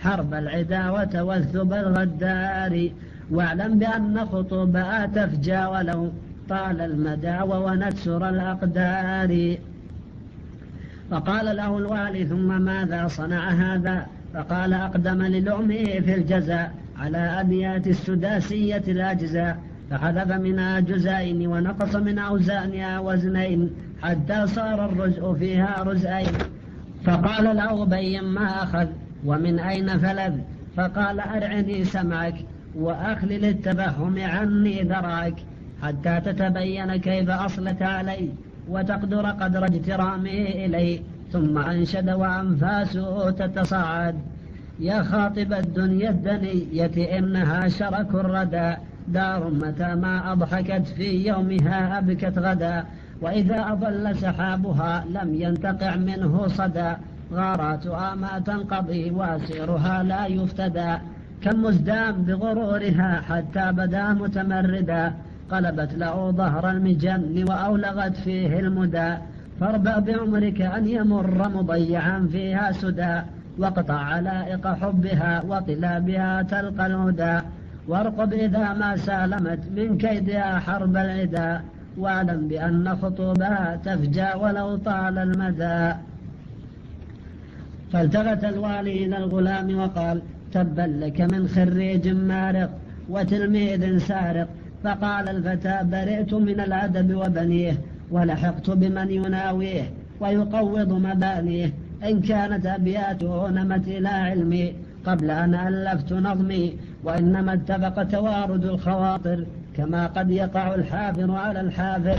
A: حرب العداوة والثب الغدار، واعلم بأن خطوبها تفجى ولو طال المدى ونكسر الأقدار. فقال له الوالي: ثم ماذا صنع هذا؟ فقال: أقدم للأمه في الجزاء على أبيات السداسية الأجزاء، فحذف منها جزئين ونقص من أوزانها وزنين حتى صار الرزء فيها رزئين. فقال له: بين ما أخذ ومن أين فلذ؟ فقال: أرعني سمعك وأخلل التبهم عني ذراك، حتى تتبين كيف أصلت علي وتقدر قدر اجترامي إلي. ثم أنشد وأنفاسه تتصاعد: يا خاطب الدنيا الدنية إنها شرك الردى، دار متى ما أضحكت في يومها أبكت غدا، وإذا أضل سحابها لم ينتقع منه صدى، غاراتها ما تنقضي واسيرها لا يفتدى، كم مزدام بغرورها حتى بدا متمردا، قلبت له ظهر المجن وأولغت فيه المدى، فاربأ بعمرك أن يمر مضيعا فيها سدى، واقطع علائق حبها وطلا بها تلقى الهدى، وارقب إذا ما سالمت من كيدها حرب العدا، واعلم بأن خطوبها تفجى ولو طال المدى. فالتفت الوالي إلى الغلام وقال: تبا لك من خريج مارق وتلميذ سارق. فقال الفتى: برئت من الأدب وبنيه، ولحقت بمن يناويه ويقوض مبانيه، إن كانت أبياته نمت إلى علمي قبل أن ألفت نظمي، وإنما اتفق توارد الخواطر كما قد يقع الحافر على الحافر.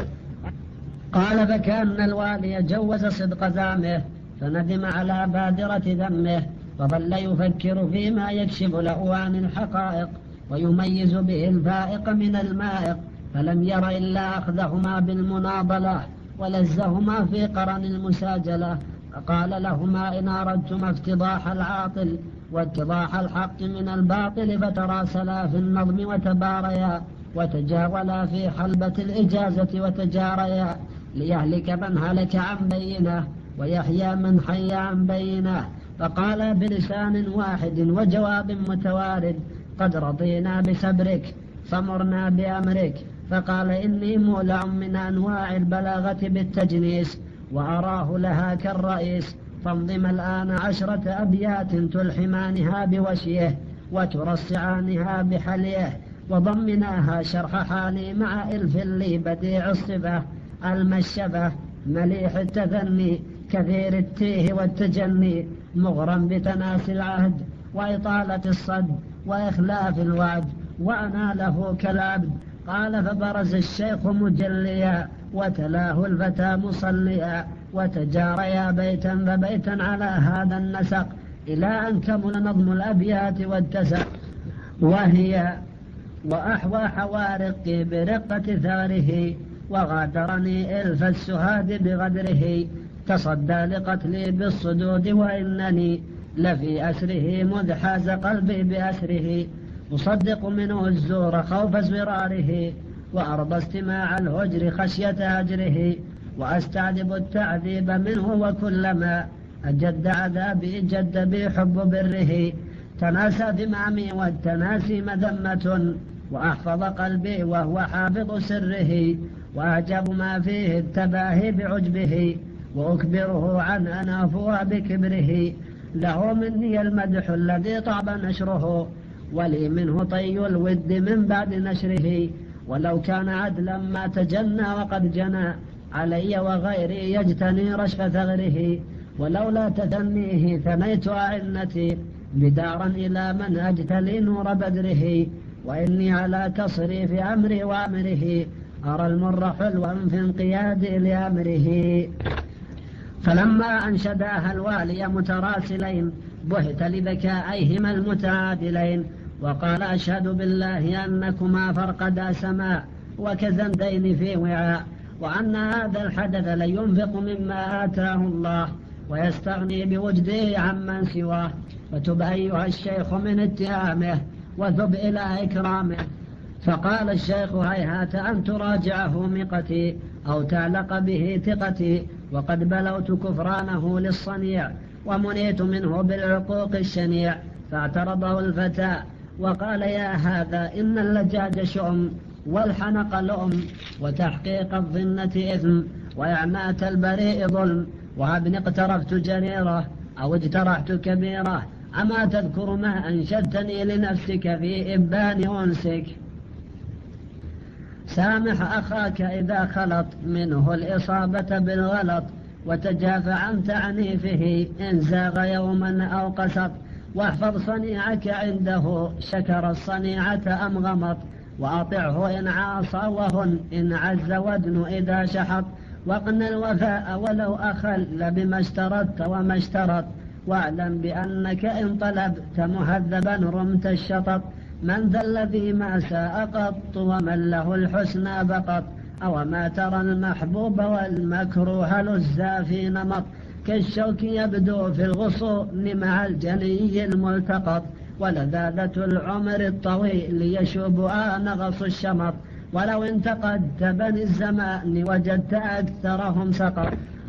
A: قال: فكان الوالي جوز صدق زعمه، فندم على بادرة ذمه، فظل يفكر فيما يكشف له عن الحقائق ويميز به الفائق من المائق، فلم ير إلا أخذهما بالمناضلة ولزهما في قرن المساجلة. فقال لهما: إن أردتم افتضاح العاطل واتضاح الحق من الباطل فتراسلا في النظم وتباريا وتجاولا في حلبة الإجازة وتجاريا، ليهلك من هلك عن بينه ويحيى من حي عن بينه. فقال بلسان واحد وجواب متوارد: قد رضينا بصبرك فمرنا بأمرك. فقال: إني مولع من أنواع البلاغة بالتجنيس، وأراه لها كالرئيس، فانظم الآن عشرة أبيات تلحمانها بوشيه وترصعانها بحليه، وضمناها شرح حالي مع إلف لي بديع الصفة المشفة مليح التثني كثير التيه والتجني، مغرم بتناسي العهد وإطالة الصد وإخلاف الوعد، وأنا له كالعبد. قال: فبرز الشيخ مجليا وتلاه الفتى مصليا، وتجاريا بيتا فبيتا على هذا النسق، إلى أن كمل نظم الأبيات واتسق، وهي: وأحوى حوارقي برقة ثاره، وغادرني إلف السهاد بغدره، تصدى لقتلي بالصدود وإنني لفي أسره مذ حاز قلبي بأسره، أصدق منه الزور خوف زراره، وأرضى استماع الهجر خشية هجره، وأستعذب التعذيب منه، وكلما أجد عذابي جد بي حب بره، تناسى ذمامي والتناسي مذمة، وأحفظ قلبي وهو حافظ سره، وأعجب ما فيه التباهي بعجبه، وأكبره عن أنافها بكبره، له مني المدح الذي طاب نشره، ولي منه طي الود من بعد نشره، ولو كان عدلا ما تجنى وقد جنى علي وغيري يجتني رشف ثغره، ولولا تثنيه ثنيت أعنتي بدارا إلى من أجتلي نور بدره، وإني على تصريف أمري وأمره أرى المر حلوا في انقيادي لأمره. فلما أنشداها الوالي متراسلين بهت لذكائهما المتعادلين، وقال: أشهد بالله أنكما فرقدا سماء وكزندين في وعاء، وأن هذا الحدث لينفق مما آتاه الله ويستغني بوجده عمن سواه، فتب أيها الشيخ من اتهامه وثب إلى إكرامه. فقال الشيخ: هيهات أن تراجعه مقتي أو تعلق به ثقتي، وقد بلوت كفرانه للصنيع ومنيت منه بالعقوق الشنيع، فاعترضه الفتى وقال يا هذا إن اللجاج شؤم والحنق لؤم وتحقيق الظنة إثم وإعماة البريء ظلم وهبن اقترفت جريرة أو اجترحت كبيرة أما تذكر ما أنشدتني لنفسك في إبان أنسك سامح أخاك إذا خلط منه الإصابة بالغلط وتجافى عن تعنيفه إن زاغ يوما أو قسط واحفظ صنيعك عنده شكر الصنيعة أم غمط وأطعه إن عاصى وهن إن عز ودن إذا شحط واقن الوفاء ولو أخل بما اشترطت وما اشترط واعلم بأنك إن طلبت مهذبا رمت الشطط من ذا الذي ما ساء قط ومن له الحسنى بقط أو ما ترى المحبوب والمكروه لزا في نمط كالشوك يبدو في الغصون مع الجني الملتقط ولذاذة العمر الطويل يشوب نغص الشمط ولو انتقدت بني الزمان وجدت أكثرهم سقط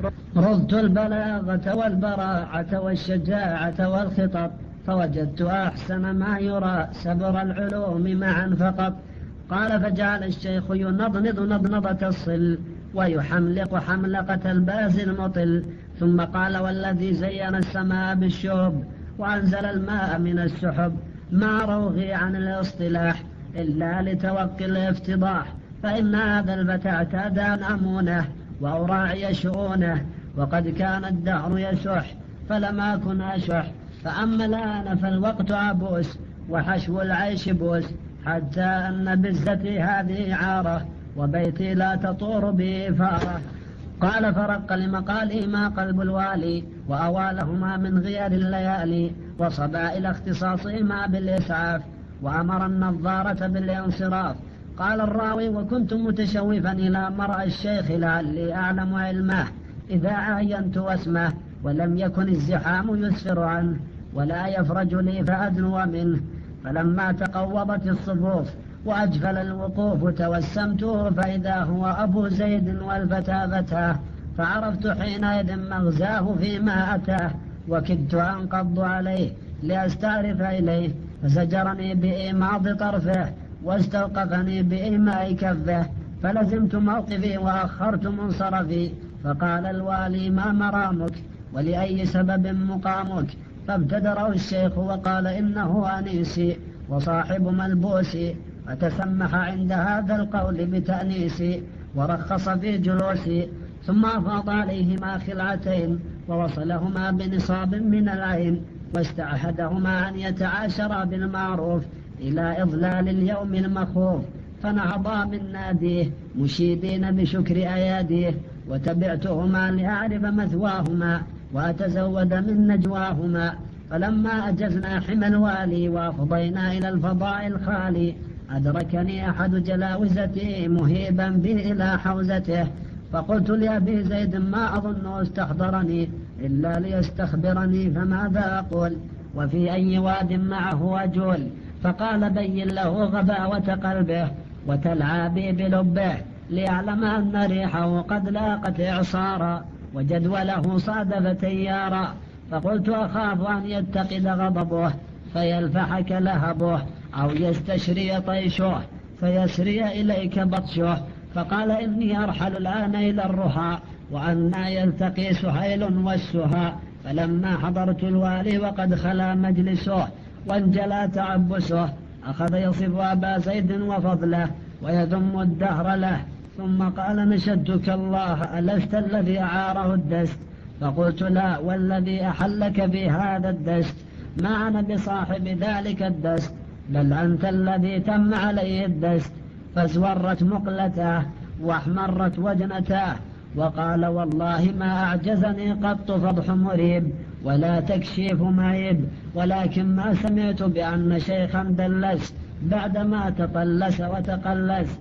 A: رضت البلاغة والبراعة والشجاعة والخطط فوجدت أحسن ما يرى سبر العلوم معا فقط قال فجعل الشيخ ينضنض نضنضة الصل ويحملق حملقة الباز المطل ثم قال والذي زين السماء بالشهب وأنزل الماء من السحب ما روغي عن الاصطلاح إلا لتوقي الافتضاح فإن هذا الفتى اعتاد أن أمونه وأراعي شؤونه وقد كان الدهر يسح فلم أكن أشح فأما الآن فالوقت عبوس وحشو العيش بوس حتى أن بزتي هذه عارة وبيتي لا تطور به فارة قال فرق لمقالي ما قلب الوالي وأوالهما من غير الليالي وصبائل اختصاصهما بالإسعاف وأمر النظارة بالانصراف قال الراوي وكنت متشوفا إلى مرأى الشيخ لعلي أعلم علمه إذا عاينت واسمه ولم يكن الزحام يسفر عنه ولا يفرج لي فأدنو منه فلما تقوضت الصفوف وأجفل الوقوف توسمته فإذا هو أبو زيد والفتى فتاه فعرفت حينئذ مغزاه فيما أتاه وكدت أنقض عليه لأستعرف إليه فزجرني بإيماض طرفه واستوقفني بإيماء كفه فلزمت موقفي وأخرت منصرفي فقال الوالي ما مرامك ولأي سبب مقامك فابتدره الشيخ وقال إنه أنيسي وصاحب ملبوسي فتسمح عند هذا القول بتأنيسي ورخص في جلوسي ثم أفاض عليهما خلعتين ووصلهما بنصاب من العين واستعهدهما أن يتعاشرا بالمعروف إلى إضلال اليوم المخوف فنهضا من ناديه مشيدين بشكر أياديه وتبعتهما لأعرف مثواهما وأتزود من نجواهما فلما أجزنا حمى الوالي وأفضينا إلى الفضاء الخالي أدركني أحد جلاوزتي مهيبا بي إلى حوزته فقلت لأبي زيد ما أظن استحضرني إلا ليستخبرني فماذا أقول وفي أي واد معه أجول فقال بين له غباوة قلبه وتلعابي بلبه ليعلم أن ريحه قد لاقت إعصارا وجدوله صادف تيارا فقلت أخاف أن يتقد غضبه فيلفحك لهبه أو يستشري طيشه فيسري إليك بطشه فقال إني أرحل الآن إلى الرحى وأنا يلتقي سهيل والسهى فلما حضرت الوالي وقد خلا مجلسه وانجلى تعبسه أخذ يصف أبا زيد وفضله ويذم الدهر له ثم قال نشدك الله ألست الذي أعاره الدست فقلت لا والذي أحلك بهذا الدست ما أنا بصاحب ذلك الدست بل أنت الذي تم عليه الدست فازورت مقلته واحمرت وجنته وقال والله ما أعجزني قط فضح مريب ولا تكشيف معيب ولكن ما سمعت بأن شيخا دلس بعدما تطلس وتقلس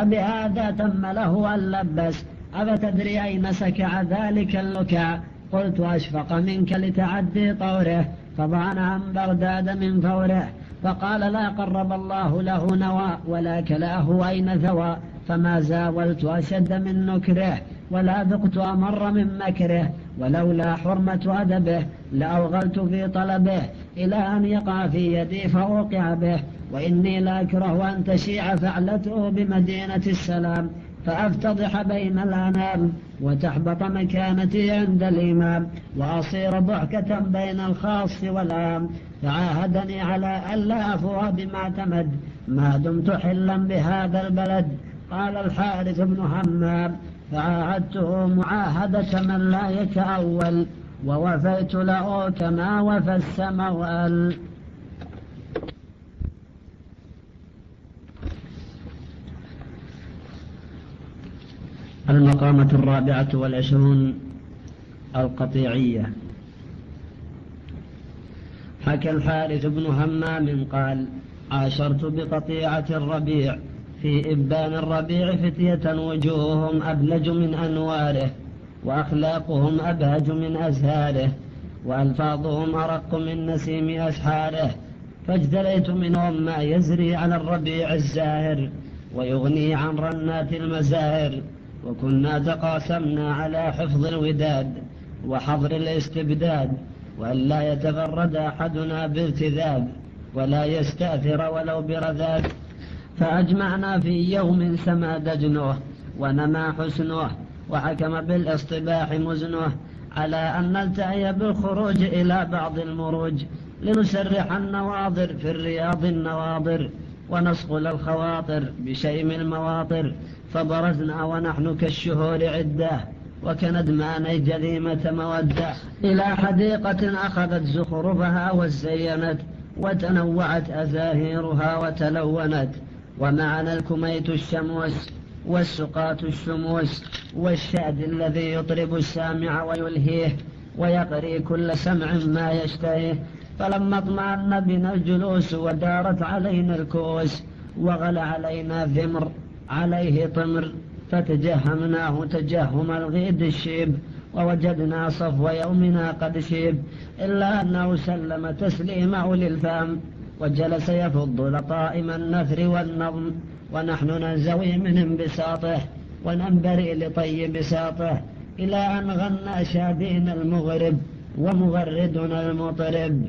A: فبهذا تم له أن لبس أفتدري أين سكع ذلك اللكع قلت أشفق منك لتعدي طوره فضعن عن بغداد من فوره فقال لا قرب الله له نوى ولا كلاه أين ثوى فما زاولت أشد من نكره ولا ذقت أمر من مكره ولولا حرمة أدبه لأوغلت في طلبه إلى أن يقع في يدي فأوقع به. وإني لأكره أن تشيع فعلته بمدينة السلام فأفتضح بين الأنام وتحبط مكانتي عند الإمام وأصير ضحكة بين الخاص والعام. فعاهدني على ألا أفوى بما اعتمد ما دمت حلا بهذا البلد. قال الحارث بن همام: فعاهدته معاهدة من لا يتأول ووفيت له كما وفى السموال. المقامة الرابعة والعشرون: القطيعية. حكى الحارث بن همام قال: عاشرت بقطيعة الربيع في إبان الربيع فتية وجوههم أبلج من أنواره وأخلاقهم أبهج من أزهاره وألفاظهم أرق من نسيم أسحاره. فاجتليت منهم ما يزري على الربيع الزاهر ويغني عن رنات المزاهر. وكنا تقاسمنا على حفظ الوداد وحظر الاستبداد وأن لا يتفرد أحدنا بارتذاب ولا يستأثر ولو برذاذ. فأجمعنا في يوم سما دجنه ونما حسنه وحكم بالاصطباح مزنه على أن نلتعي بالخروج إلى بعض المروج لنسرح النواظر في الرياض النواظر ونصقل الخواطر بشيم المواطر. فبرزنا ونحن كالشهور عدة وكندماني جذيمة مودة إلى حديقة أخذت زخرفها وزينت وتنوعت أزاهيرها وتلونت. ومعنا الكميت الشموس والسقاة الشموس والشاد الذي يطرب السامع ويلهيه ويقري كل سمع ما يشتهيه. فلما اطمأن بنا الجلوس ودارت علينا الكوس وغلى علينا ذمر عليه طمر فتجهمناه تجهم الغيد الشيب ووجدنا صفو يومنا قد شيب. إلا أنه سلم تسليم أولي الفام وجلس يفض لطائم النثر والنظم ونحن ننزوي من انبساطه وننبري لطيب بساطه إلى أن غنى شادين المغرب ومغردنا المطرب.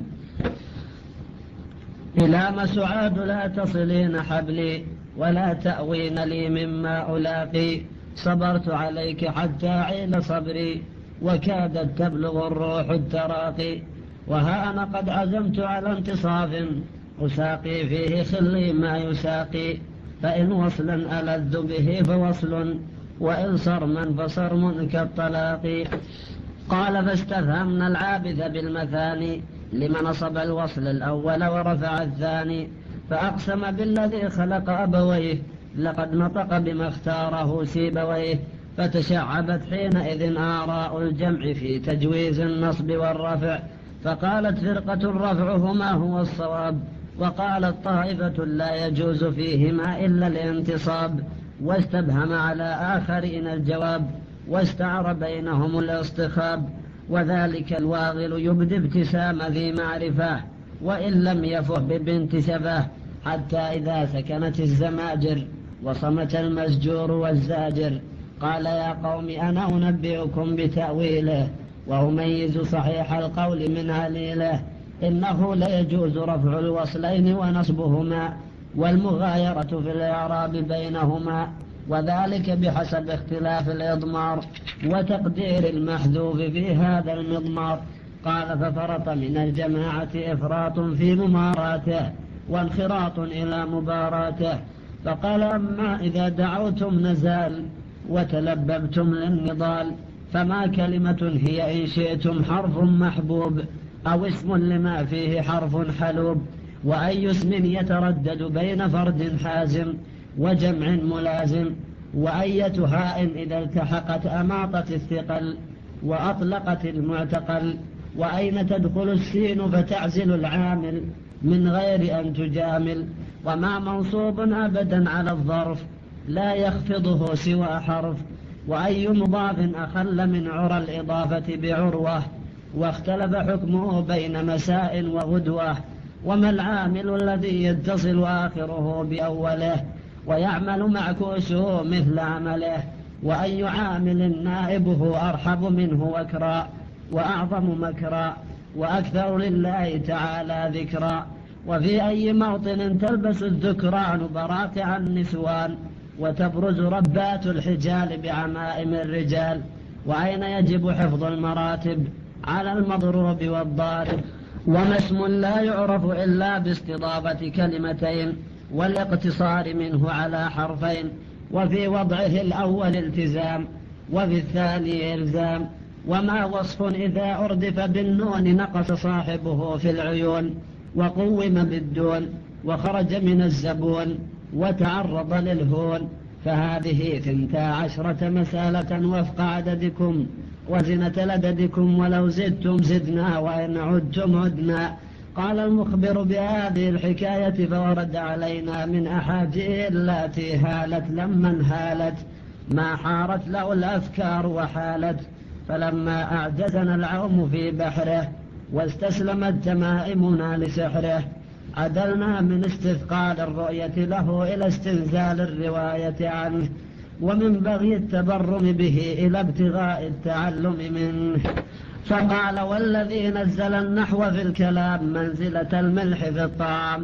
A: إلى ما سعاد لا تصلين حبلي ولا تأوين لي مما ألاقي. صبرت عليك حتى عيل صبري وكادت تبلغ الروح التراقي. وها أنا قد عزمت على انتصاف أساقي فيه خلي ما يساقي. فإن وصلا ألذ به فوصل وإن صرما فصرم كالطلاق. قال: فاستفهمنا العابث بالمثاني لمن نصب الوصل الأول ورفع الثاني. فأقسم بالذي خلق أبويه لقد نطق بما اختاره سيبويه. فتشعبت حينئذ آراء الجمع في تجويز النصب والرفع. فقالت فرقة رفعهما هو الصواب وقالت طائفة لا يجوز فيهما إلا الانتصاب. واستبهم على آخرين الجواب واستعر بينهم الاصطخاب. وذلك الواغل يبدي ابتسام ذي معرفة وإن لم يفه ببنت سفه. حتى إذا سكنت الزماجر وصمت المزجور والزاجر قال: يا قوم أنا أنبئكم بتأويله وأميز صحيح القول من عليله. إنه ليجوز رفع الوصلين ونصبهما والمغايرة في الإعراب بينهما وذلك بحسب اختلاف الإضمار وتقدير المحذوف في هذا المضمار. قال: ففرط من الجماعة إفراط في مماراته وانخراط إلى مباراته. فقال: أما إذا دعوتم نزال وتلببتم للنضال فما كلمة هي إن شئتم حرف محبوب أو اسم لما فيه حرف حلوب. وأي اسم يتردد بين فرد حازم وجمع ملازم. وأية هاء إذا التحقت أماطت الثقل وأطلقت المعتقل. وأين تدخل السين فتعزل العامل من غير أن تجامل. وما منصوب أبدا على الظرف لا يخفضه سوى حرف. وأي مضاف أخل من عرى الإضافة بعروة واختلف حكمه بين مساء وغدوة. وما العامل الذي يتصل آخره بأوله ويعمل معكوسه مثل عمله. وأي عامل نائبه أرحب منه وكرا وأعظم مكرا وأكثر لله تعالى ذكرا. وفي أي موطن تلبس الذكران براقع النسوان وتبرز ربات الحجال بعمائم الرجال؟ وأين يجب حفظ المراتب على المضروب والضارب؟ وما اسم لا يعرف إلا باستضافة كلمتين والاقتصار منه على حرفين، وفي وضعه الأول التزام وفي الثاني إلزام. وما وصف إذا أردف بالنون نقص صاحبه في العيون وقوم بالدون وخرج من الزبون وتعرض للهون. فهذه ثنتا عشرة مسألة وفق عددكم وزنة لددكم، ولو زدتم زدنا وإن عدتم عدنا. قال المخبر بهذه الحكاية فورد علينا من أحاجيه التي هالت لمن هالت ما حارت له الأفكار وحالت. فلما أعجزنا العوم في بحره واستسلمت تمائمنا لسحره عدلنا من استثقال الرؤية له إلى استنزال الرواية عنه، ومن بغي التبرم به إلى ابتغاء التعلم منه. فقال والذي نزل النحو في الكلام منزلة الملح في الطعام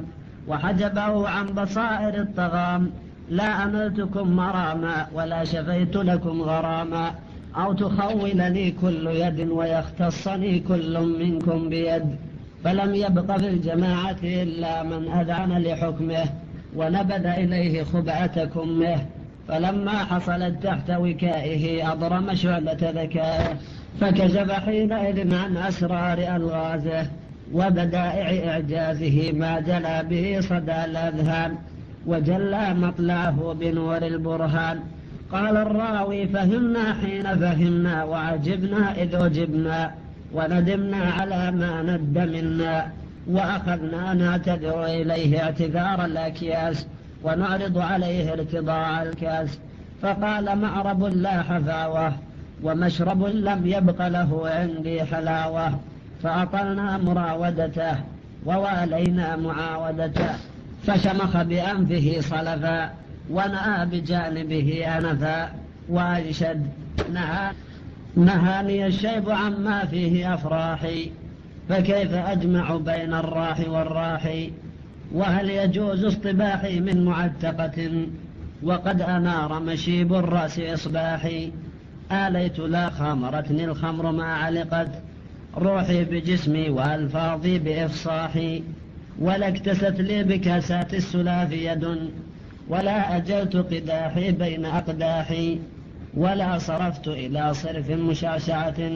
A: وحجبه عن بصائر الطغام، لا أملتكم مراما ولا شفيت لكم غراما، أو تخولني كل يد ويختصني كل منكم بيد. فلم يبق في الجماعة إلا من أذعن لحكمه ونبذ إليه خبأة كمه. فلما حصلت تحت وكائه أضرم شعلة ذكائه فكشف حينئذ عن أسرار ألغازه وبدائع إعجازه ما جلى به صدى الأذهان وجلى مطلعه بنور البرهان. قال الراوي فهمنا حين فهمنا وعجبنا إذ أجبنا وندمنا على ما ند منا، وأخذنا نعتذر إليه اعتذار الأكياس ونعرض عليه ارتضاع الكاس. فقال معرب لا حفاوة ومشرب لم يبق له عندي حلاوة، فأطلنا مراودته ووالينا معاودته، فشمخ بأنفه صلفا ونأى بجانبه أنفا وأنشد نهى نهاني الشيب عما فيه أفراحي، فكيف أجمع بين الراح والراح؟ وهل يجوز اصطباحي من معتقة وقد أنار مشيب الرأس إصباحي؟ آليت لا خامرتني الخمر ما علقت روحي بجسمي وألفاظي بإفصاحي، ولا اكتست لي بكاسات السلاف يد ولا أجلت قداحي بين أقداحي، ولا صرفت إلى صرف مشعشعة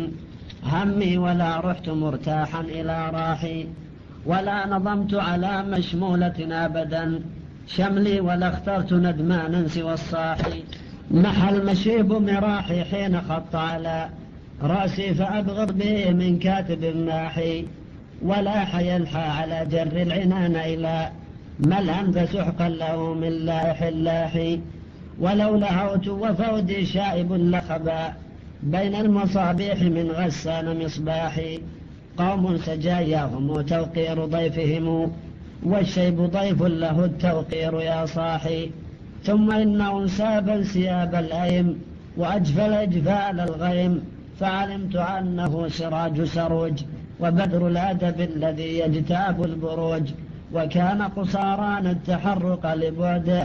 A: همي ولا رحت مرتاحا إلى راحي، ولا نظمت على مشمولة أبدا شملي ولا اخترت ندمانا سوى الصاحي. محى المشيب مراحي حين خط على رأسي فأبغض به من كاتب الناحي، ولا حيلحى على جر العنان إلى ملعا فسحقا له من لائح اللاحي، ولو لهوت وفودي شائب لخبا بين المصابيح من غسان مصباحي. قوم سجاياهم توقير ضيفهم والشيب ضيف له التوقير يا صاحي، ثم إنه ساب سياب الأيم وأجفل إجفال الغيم، فعلمت أنه سراج سروج وبدر الأدب الذي يجتاب البروج، وكان قصاران التحرق لبعده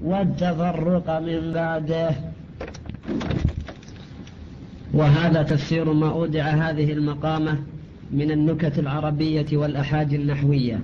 A: والتفرق من بعده. وهذا تفسير ما أودع هذه المقامة من النكت العربية والأحاجي النحوية.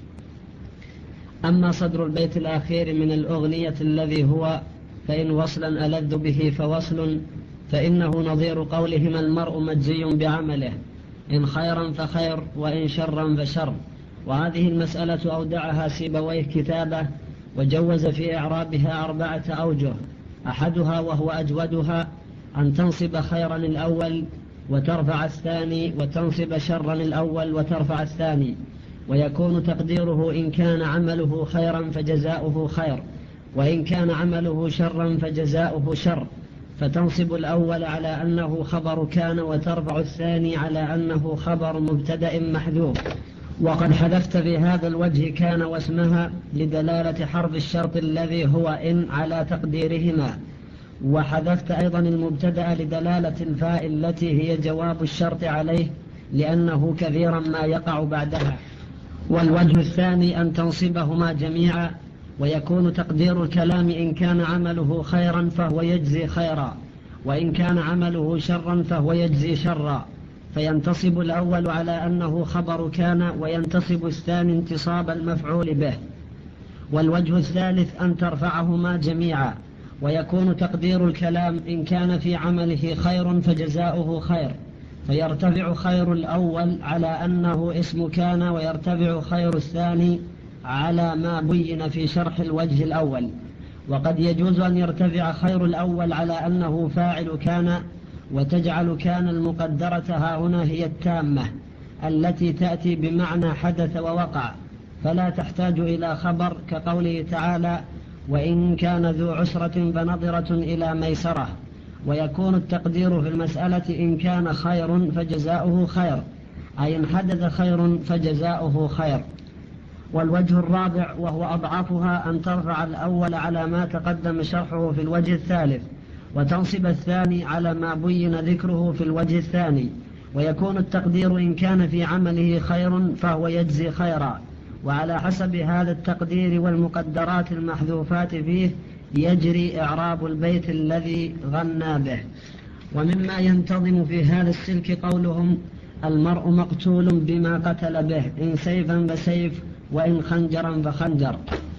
A: أما صدر البيت الأخير من الأغنية الذي هو فإن وصلا ألذ به فوصل، فإنه نظير قولهما المرء مجزي بعمله إن خيرا فخير وإن شرا فشر. وهذه المسألة أودعها سيبويه كتابه وجوز في إعرابها أربعة أوجه، أحدها وهو أجودها أن تنصب خيرا الأول وترفع الثاني، وتنصب شرا الأول وترفع الثاني، ويكون تقديره إن كان عمله خيرا فجزاؤه خير، وإن كان عمله شرا فجزاؤه شر، فتنصب الأول على أنه خبر كان وترفع الثاني على أنه خبر مبتدأ محذوف. وقد حذفت في هذا الوجه كان واسمها لدلالة حرف الشرط الذي هو إن على تقديرهما. وحذفت أيضا المبتدأ لدلالة الفاء التي هي جواب الشرط عليه لأنه كثيرا ما يقع بعدها. والوجه الثاني أن تنصبهما جميعا، ويكون تقدير الكلام إن كان عمله خيرا فهو يجزي خيرا، وإن كان عمله شرا فهو يجزي شرا، فينتصب الأول على أنه خبر كان، وينتصب الثاني انتصاب المفعول به. والوجه الثالث أن ترفعهما جميعا، ويكون تقدير الكلام إن كان في عمله خير فجزاؤه خير، فيرتفع خير الأول على أنه اسم كان، ويرتفع خير الثاني على ما بين في شرح الوجه الأول. وقد يجوز أن يرتفع خير الأول على أنه فاعل كان، وتجعل كان المقدرة ها هنا هي التامة التي تأتي بمعنى حدث ووقع، فلا تحتاج إلى خبر، كقوله تعالى: وإن كان ذو عسرة فنظرة إلى ميسرة. ويكون التقدير في المسألة إن كان خير فجزاؤه خير، أي إن حدث خير فجزاؤه خير. والوجه الرابع وهو أضعفها أن ترفع الأول على ما تقدم شرحه في الوجه الثالث، وتنصب الثاني على ما بين ذكره في الوجه الثاني، ويكون التقدير إن كان في عمله خير فهو يجزي خيرا، وعلى حسب هذا التقدير والمقدرات المحذوفات فيه يجري إعراب البيت الذي غنى به. ومما ينتظم في هذا السلك قولهم: المرء مقتول بما قتل به، إن سيفا فسيف، وإن خنجرا فخنجر.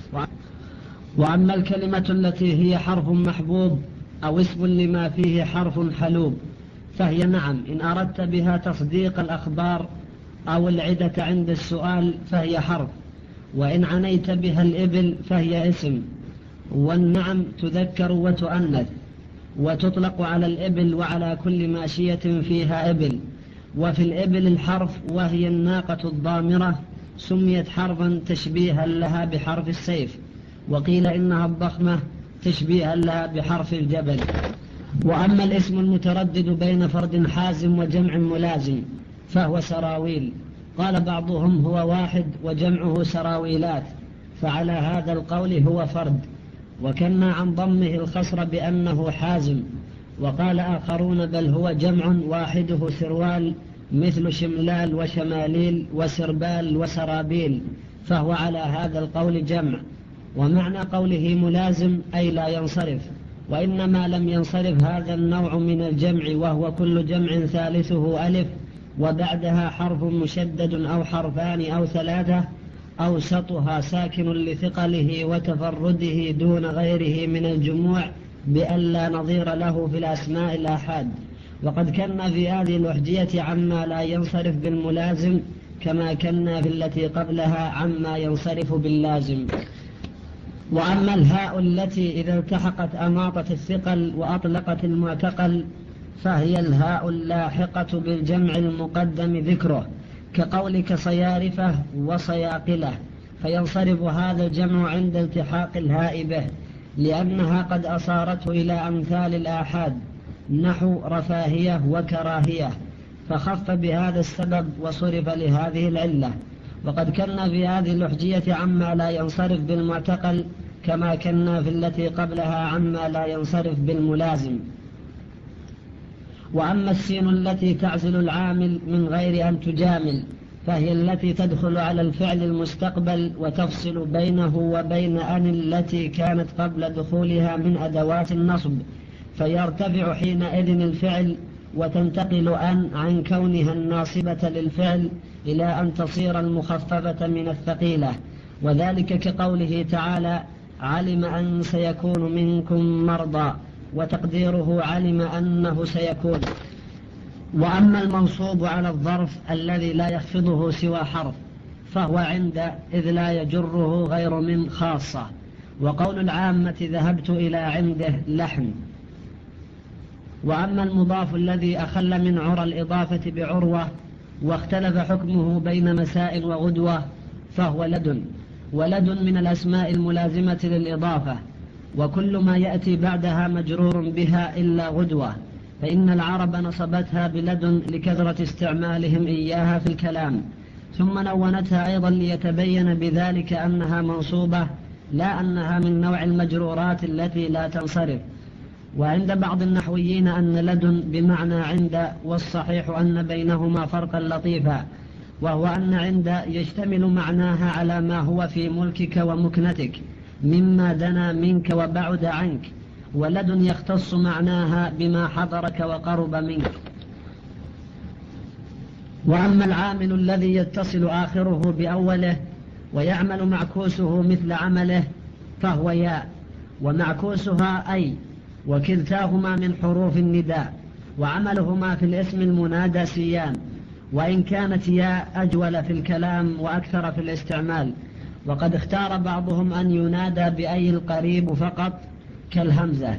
A: وأما الكلمة التي هي حرف محبوب أو اسم لما فيه حرف حلوب فهي نعم إن أردت بها تصديق الأخبار أو العدة عند السؤال فهي حرف، وإن عنيت بها الإبل فهي اسم. والنعم تذكر وتؤنث، وتطلق على الإبل وعلى كل ماشية فيها إبل. وفي الإبل الحرف وهي الناقة الضامرة سميت حرفا تشبيها لها بحرف السيف، وقيل إنها الضخمة تشبيها لها بحرف الجبل. وأما الاسم المتردد بين فرد حازم وجمع ملازم فهو سراويل، قال بعضهم هو واحد وجمعه سراويلات، فعلى هذا القول هو فرد. وكنا عن ضمه الخصر بأنه حازم، وقال آخرون بل هو جمع واحده سروال، مثل شملال وشماليل وسربال وسرابيل، فهو على هذا القول جمع. ومعنى قوله ملازم أي لا ينصرف، وإنما لم ينصرف هذا النوع من الجمع، وهو كل جمع ثالثه ألف وبعدها حرف مشدد أو حرفان أو ثلاثة، أوسطها ساكن لثقله وتفرده دون غيره من الجموع بأن لا نظير له في الأسماء الآحاد. وقد كنا في هذه الوحدية عما لا ينصرف بالملازم، كما كنا في التي قبلها عما ينصرف باللازم. وأما الهاء التي إذا التحقت أماطت الثقل وأطلقت المعتقل فهي الهاء اللاحقة بالجمع المقدم ذكره، كقولك صيارفة وصياقلة، فينصرف هذا الجمع عند التحاق الهاء به، لأنها قد أصارته إلى أمثال الآحاد نحو رفاهية وكراهية، فخف بهذا السبب وصرف لهذه العلة. وقد كنا في هذه الوحجية عما لا ينصرف بالمعتقل، كما كنا في التي قبلها عما لا ينصرف بالملازم. وأما السين التي تعزل العامل من غير أن تجامل فهي التي تدخل على الفعل المستقبل وتفصل بينه وبين أن التي كانت قبل دخولها من أدوات النصب، فيرتفع حينئذ الفعل، وتنتقل أن عن كونها الناصبة للفعل إلى أن تصير المخففة من الثقيلة. وذلك كقوله تعالى: علم أن سيكون منكم مرضى، وتقديره علم أنه سيكون. وأما المنصوب على الظرف الذي لا يخفضه سوى حرف فهو عند إذ لا يجره غير من خاصة. وقول العامة ذهبت إلى عنده لحن. وأما المضاف الذي أخل من عرى الإضافة بعروة واختلف حكمه بين مساء وغدوة فهو لدن. ولد من الأسماء الملازمة للإضافة، وكل ما يأتي بعدها مجرور بها إلا غدوة، فإن العرب نصبتها بلدن لكثرة استعمالهم إياها في الكلام، ثم نونتها أيضا ليتبين بذلك أنها منصوبة لا أنها من نوع المجرورات التي لا تنصرف. وعند بعض النحويين أن لدن بمعنى عند، والصحيح أن بينهما فرقا لطيفا، وهو أن عند يشتمل معناها على ما هو في ملكك ومكنتك مما دنا منك وبعد عنك، ولدن يختص معناها بما حضرك وقرب منك. وأما العامل الذي يتصل آخره بأوله ويعمل معكوسه مثل عمله فهو ياء، ومعكوسها أي، وكلتاهما من حروف النداء، وعملهما في الاسم المنادى سيان، وإن كانت ياء أجول في الكلام وأكثر في الاستعمال. وقد اختار بعضهم أن ينادى بأي القريب فقط كالهمزة.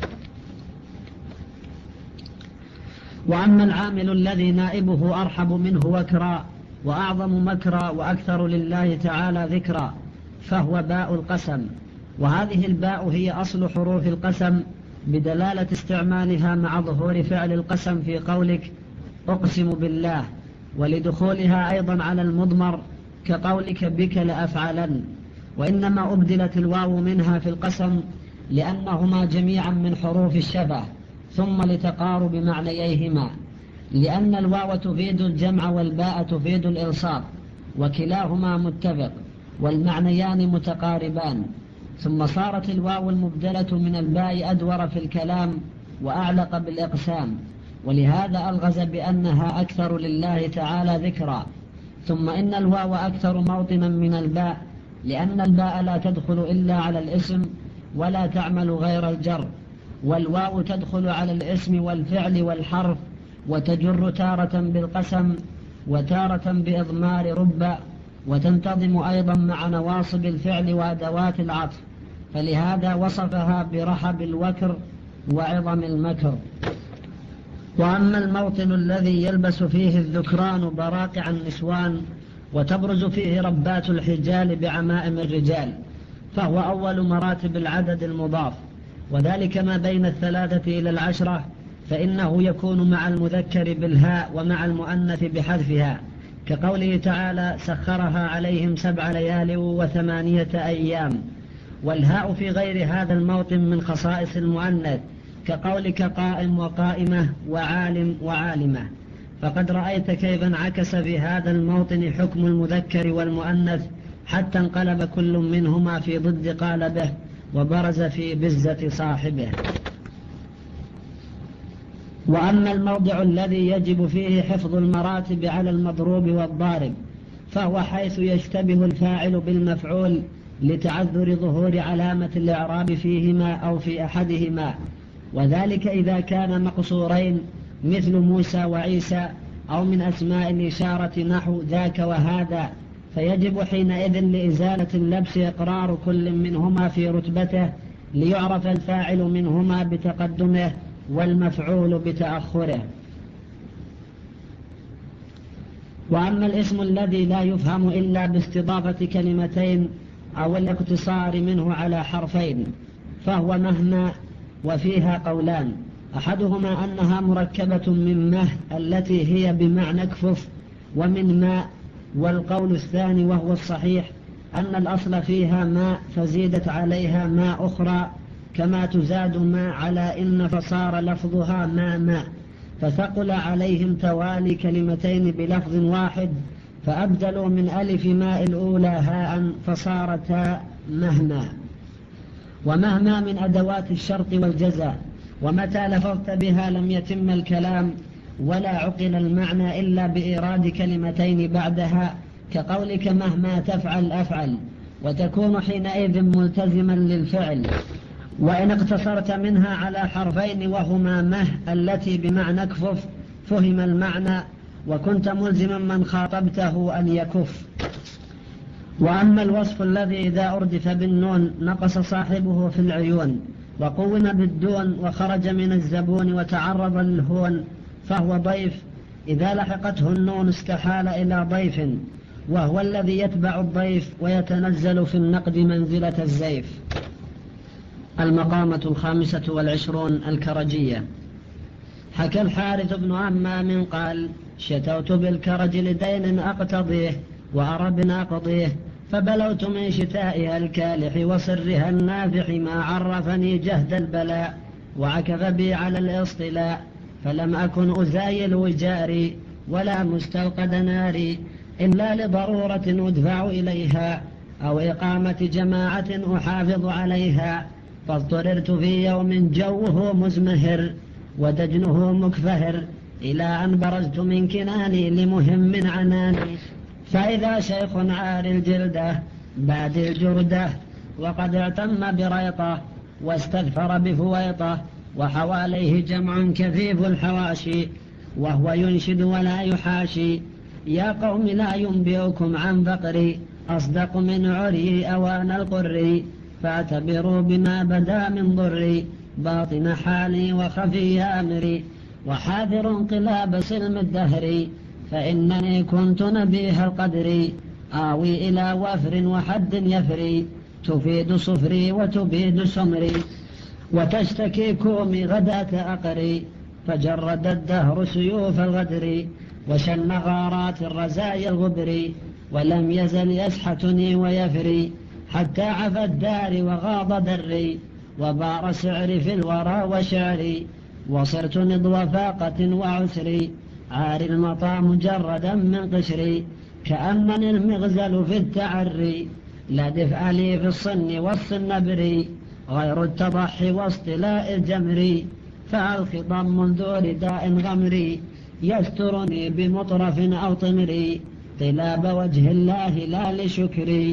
A: وأما العامل الذي نائبه أرحب منه وكرا وأعظم مكرا وأكثر لله تعالى ذكرا فهو باء القسم، وهذه الباء هي أصل حروف القسم بدلالة استعمالها مع ظهور فعل القسم في قولك أقسم بالله، ولدخولها أيضا على المضمر كقولك بك لأفعلن. وإنما أبدلت الواو منها في القسم لأنهما جميعا من حروف الشبه، ثم لتقارب معنييهما، لأن الواو تفيد الجمع والباء تفيد الإلصاق، وكلاهما متفق والمعنيان متقاربان. ثم صارت الواو المبدلة من الباء أدور في الكلام وأعلق بالإقسام، ولهذا ألغز بأنها أكثر لله تعالى ذكرا. ثم إن الواو أكثر موطنا من الباء، لأن الباء لا تدخل إلا على الاسم ولا تعمل غير الجر، والواو تدخل على الاسم والفعل والحرف، وتجر تارة بالقسم وتارة بإضمار رب، وتنتظم أيضا مع نواصب الفعل وأدوات العطف، فلهذا وصفها برحب الوكر وعظم المكر. وأما الموطن الذي يلبس فيه الذكران براقع النسوان وتبرز فيه ربات الحجال بعمائم الرجال، فهو أول مراتب العدد المضاف، وذلك ما بين الثلاثة إلى العشرة، فإنه يكون مع المذكر بالهاء ومع المؤنث بحذفها، كقوله تعالى سخرها عليهم سبع ليال وثمانية أيام. والهاء في غير هذا الموطن من خصائص المؤنث، كقولك قائم وقائمة وعالم وعالمة. فقد رأيت كيف انعكس في هذا الموطن حكم المذكر والمؤنث حتى انقلب كل منهما في ضد قالبه وبرز في بزة صاحبه. وأما الموضع الذي يجب فيه حفظ المراتب على المضروب والضارب فهو حيث يشتبه الفاعل بالمفعول لتعذر ظهور علامة الإعراب فيهما أو في أحدهما، وذلك إذا كان مقصورين مثل موسى وعيسى، أو من أسماء الإشارة نحو ذاك وهذا، فيجب حينئذ لإزالة اللبس إقرار كل منهما في رتبته ليعرف الفاعل منهما بتقدمه والمفعول بتأخره. وأما الاسم الذي لا يفهم إلا باستضافة كلمتين أو الاقتصار منه على حرفين فهو مهما، وفيها قولان، أحدهما أنها مركبة من مه التي هي بمعنى اكفف ومن ماء، والقول الثاني وهو الصحيح أن الأصل فيها ماء فزيدت عليها ماء أخرى كما تزاد ماء على إن فصار لفظها ماء ماء، فثقل عليهم توالي كلمتين بلفظ واحد فأبدلوا من ألف ماء الأولى هاء فصارتا مهما. ومهما من أدوات الشرط والجزاء، ومتى لفظت بها لم يتم الكلام ولا عقل المعنى إلا بإيراد كلمتين بعدها، كقولك مهما تفعل أفعل، وتكون حينئذ ملتزما للفعل. وإن اقتصرت منها على حرفين وهما مه التي بمعنى اكفف فهم المعنى، وكنت ملزما من خاطبته أن يكف. وأما الوصف الذي إذا أردف بالنون نقص صاحبه في العيون وقوم بالدون وخرج من الزبون وتعرض للهون فهو ضيف، إذا لحقته النون استحال إلى ضيف، وهو الذي يتبع الضيف ويتنزل في النقد منزلة الزيف. المقامة الخامسة والعشرون الكرجية. حكى الحارث بن همام قال شتوت بالكرج لدين أقتضيه وأرب أقضيه، فبلوت من شتائها الكالح وصرها النافح ما عرفني جهد البلاء، وعكف بي على الاصطلاء، فلم أكن أزايل وجاري ولا مستوقد ناري إلا لضرورة أدفع إليها أو إقامة جماعة أحافظ عليها، فاضطررت في يوم جوه مزمهر ودجنه مكفهر إلى أن برزت من كناني لمهم عناني، فإذا شيخ عاري الجلدة بادي الجردة وقد اعتم بريطة واستغفر بفويطة، وحواليه جمع كثيف الحواشي وهو ينشد ولا يحاشي. يا قوم لا ينبئكم عن فقري أصدق من عري أوان القري، فاعتبروا بما بدا من ضري باطن حالي وخفي أمري، وحاذر انقلاب سلم الدهر فإنني كنت نبيه القدر، آوي إلى وفر وحد يفري تفيد صفري وتبيد سمري، وتشتكي كومي غداة أقري، فجرد الدهر سيوف الغدر وشن غارات الرزايا الغبر، ولم يزل يسحتني ويفري حتى عفى الدار وغاض دري، وبار سعري في الورى وشعري، وصرت نضو فاقة وعسري، عاري المطى مجردا من قشري، كأنني المغزل في التعري، لا دفع لي في الصن والصنبري غير التضحي واصطلاء الجمري، فالخطام منذ رداء غمري يسترني بمطرف أو طمري، طلاب وجه الله لا لشكري.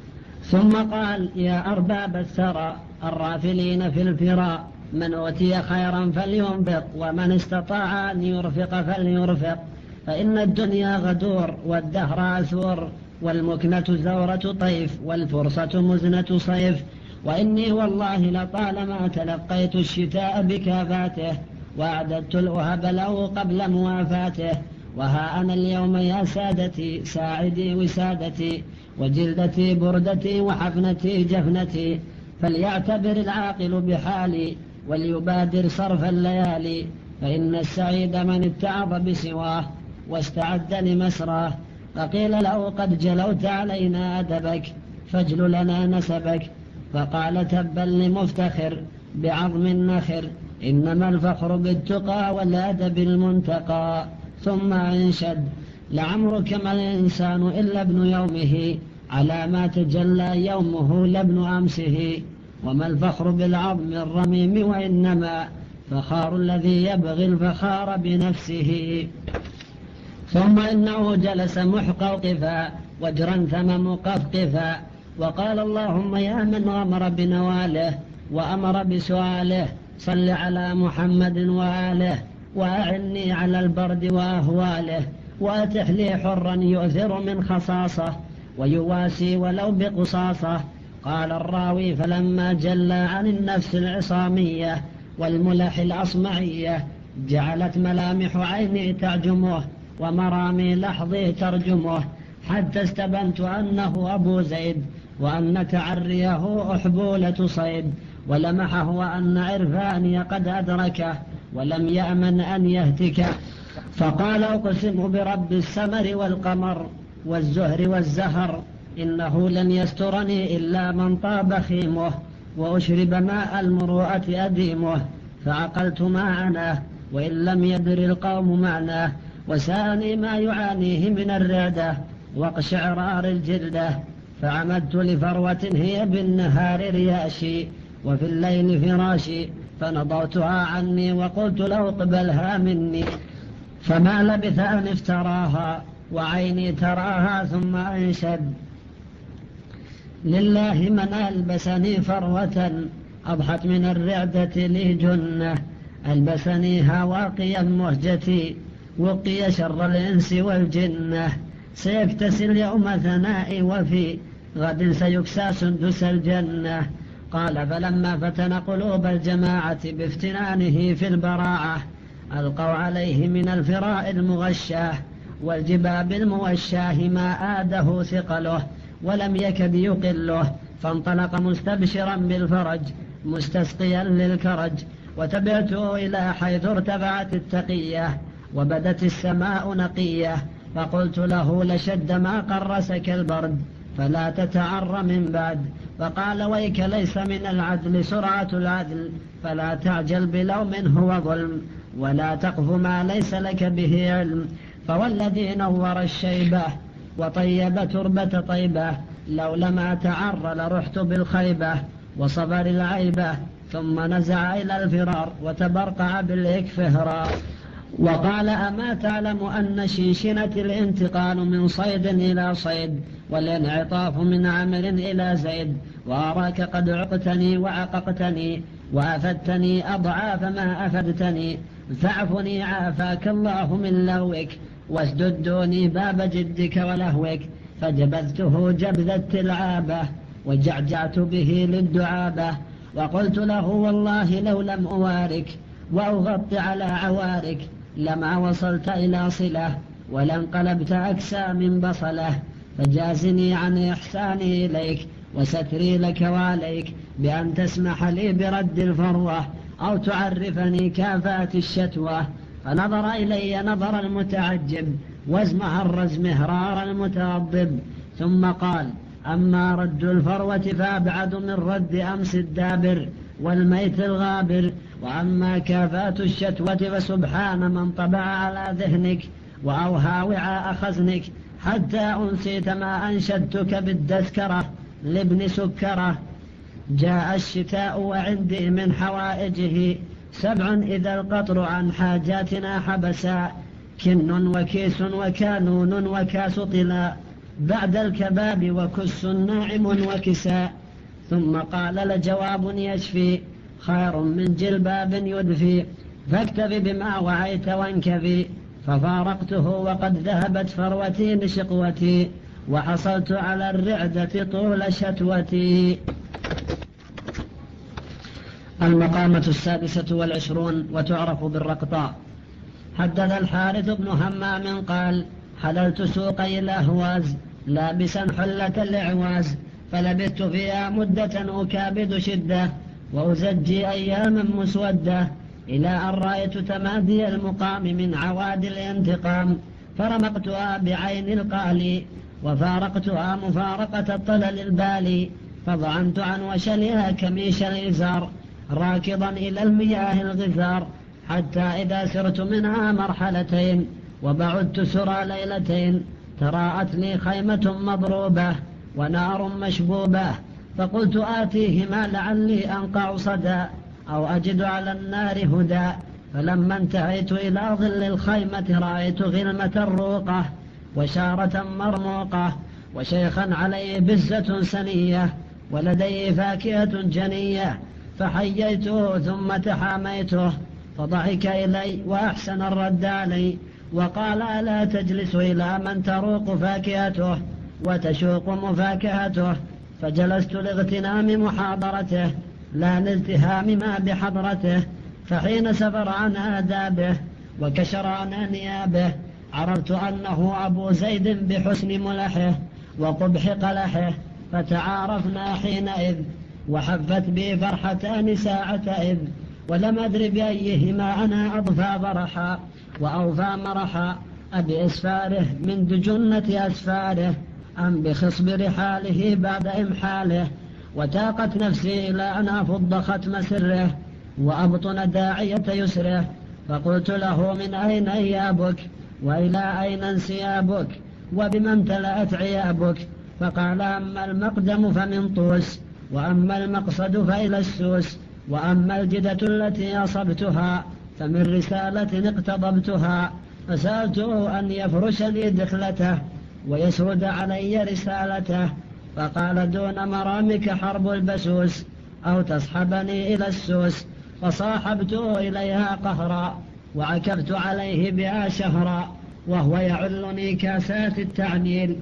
A: ثم قال يا أرباب الثرى الرافلين في الفراء، من أوتي خيرا فلينفق ومن استطاع أن يرفق فليرفق، فإن الدنيا غدور والدهر عثور، والمكنة زورة طيف والفرصة مزنة صيف، وإني والله لطالما تلقيت الشتاء بكافاته وأعددت الأهب له قبل موافاته، وها أنا اليوم يا سادتي ساعدي وسادتي وجلدتي بردتي وحفنتي جفنتي، فليعتبر العاقل بحالي وليبادر صرف الليالي، فإن السعيد من اتعظ بسواه واستعد لمسراه، فقيل له قد جلوت علينا أدبك فاجل لنا نسبك، فقال تبا لمفتخر بعظم النخر، إنما الفخر بالتقى والأدب المنتقى. ثم انشد لعمرك ما الإنسان إلا ابن يومه، على ما تجلى يومه لابن أمسه، وما الفخر بالعظم الرميم وإنما فخار الذي يبغي الفخار بنفسه. ثم إنه جلس محقوقفا وجرا ثم مقفقفا، وقال اللهم يا من غمر بنواله وأمر بسؤاله صل على محمد وآله، وأعني على البرد وأهواله، وأتح لي حرا يؤثر من خصاصة ويواسي ولو بقصاصة. قال الراوي فلما جلى عن النفس العصامية والملح الأصمعية جعلت ملامح عيني تعجمه ومرامي لحظي ترجمه، حتى استبنت أنه أبو زيد وأن تعريه أحبولة صيد، ولمحه وأن عرفاني قد أدركه ولم يأمن أن يهتكه، فقال أقسم برب السمر والقمر والزهر والزهر إنه لن يسترني إلا من طاب خيمه وأشرب ماء المروءة أديمه، فعقلت ما عناه وإن لم يدر القوم معناه، وساني ما يعانيه من الرعدة واقشعرار الجلدة، فعمدت لفروة هي بالنهار رياشي وفي الليل فراشي، فنضوتها عني وقلت لو قبلها مني، فما لبث أن افتراها وعيني تراها. ثم أنشد لله من ألبسني فروة أضحت من الرعدة لي جنة، ألبسنيها واقيا مهجتي وقي شر الإنس والجنة، سيكتسي اليوم ثنائي وفي غد سيكسى سندس الجنة. قال فلما فتن قلوب الجماعة بافتنانه في البراعة ألقوا عليه من الفراء المغشاه والجباب الموشاه ما آده ثقله ولم يكد يقله، فانطلق مستبشرا بالفرج مستسقيا للكرج، وتبعته إلى حيث ارتفعت التقية وبدت السماء نقية، فقلت له لشد ما قرسك البرد فلا تتعر من بعد، فقال ويك ليس من العدل سرعة العدل، فلا تعجل بلوم هو ظلم، ولا تقف ما ليس لك به علم. فوالذي نور الشيبة وطيب تربة طيبة، لو لما تعر لرحت بالخيبة وصبر العيبة. ثم نزع إلى الفرار وتبرقع بالإكفهرار، وقال أما تعلم أن شنشنة الانتقال من صيد إلى صيد، والانعطاف من عمر إلى زيد، وأراك قد عقتني وعققتني وأفدتني أضعاف ما أفدتني، فاعفني عافاك الله من لهوك، واسدد دوني باب جدك ولهوك. فجبذته جبذ التلعابة وجعجعت به للدعابة، وقلت له والله لو لم أوارك وأغطي على عوارك لما وصلت إلى صلة، ولانقلبت أكسى من بصله. فجازني عن إحساني إليك وستري لك وعليك، بأن تسمح لي برد الفروة أو تعرفني كافات الشتوى. فنظر إلي نظر المتعجب وازمهر ازمهرار المتغضب، ثم قال أما رد الفروة فأبعد من رد أمس الدابر والميت الغابر، وأما كافات الشتوة فسبحان من طبع على ذهنك وأوهى وعاء خزنك، حتى أنسيت ما أنشدتك بالدسكرة لابن سكرة. جاء الشتاء وعندي من حوائجه سبع إذا القطر عن حاجاتنا حبسا، كن وكيس وكانون وكاس طلا، بعد الكباب وكس ناعم وكساء. ثم قال لجواب يشفي خير من جلباب يدفي، فاكتف بما وعيت وانكفي. ففارقته وقد ذهبت فروتي لشقوتي، وحصلت على الرعدة طول شتوتي. المقامة السادسة والعشرون وتعرف بالرقطاء. حدث الحارث بن همام قال حللت سوقي الأهواز لابسا حلة الإعواز، فلبثت فيها مدة أكابد شدة وأزجي أياما مسودة، إلى أن رأيت تمادي المقام من عواد الانتقام، فرمقتها بعين القالي وفارقتها مفارقة الطلل البالي، فضعنت عن وشلها كميش الإزار راكضا إلى المياه الغزار، حتى إذا سرت منها مرحلتين وبعدت سرى ليلتين، تراءت لي خيمة مضروبة ونار مشبوبة، فقلت آتيهما لعلي أنقع صدى أو أجد على النار هدى. فلما انتهيت إلى ظل الخيمة رأيت غلمة روقة وشارة مرموقة وشيخا عليه بزة سنية ولديه فاكهة جنية، فحييته ثم تحاميته، فضحك إلي وأحسن الرد علي وقال ألا تجلس إلى من تروق فاكهته وتشوق مفاكهته؟ فجلست لاغتنام محاضرته لا لالتهام ما بحضرته. فحين سفر عن آدابه وكشر عن أنيابه عرفت أنه أبو زيد بحسن ملحه وقبح قلحه، فتعارفنا حينئذ وحفت بي فرحتان ساعتئذ، ولم أدر بأيهما أنا أضفى فرحا وأوفى مرحا، أبي إسفاره من دجنة أسفاره أم بخصب رحاله بعد إمحاله. وتاقت نفسي إلى أن أفض ختم سره وأبطن داعية يسره، فقلت له من أين إيابك وإلى أين انسيابك وبما امتلأت عيابك؟ فقال أما المقدم فمن طوس، وأما المقصد فإلى السوس، وأما الجدة التي أصبتها فمن رسالة اقتضبتها. فسألته أن يفرش لي دخلته ويسرد علي رسالته، فقال دون مرامك حرب البسوس أو تصحبني إلى السوس. فصاحبته إليها قهرا وعكفت عليه بها شهرا، وهو يعلني كاسات التعنيل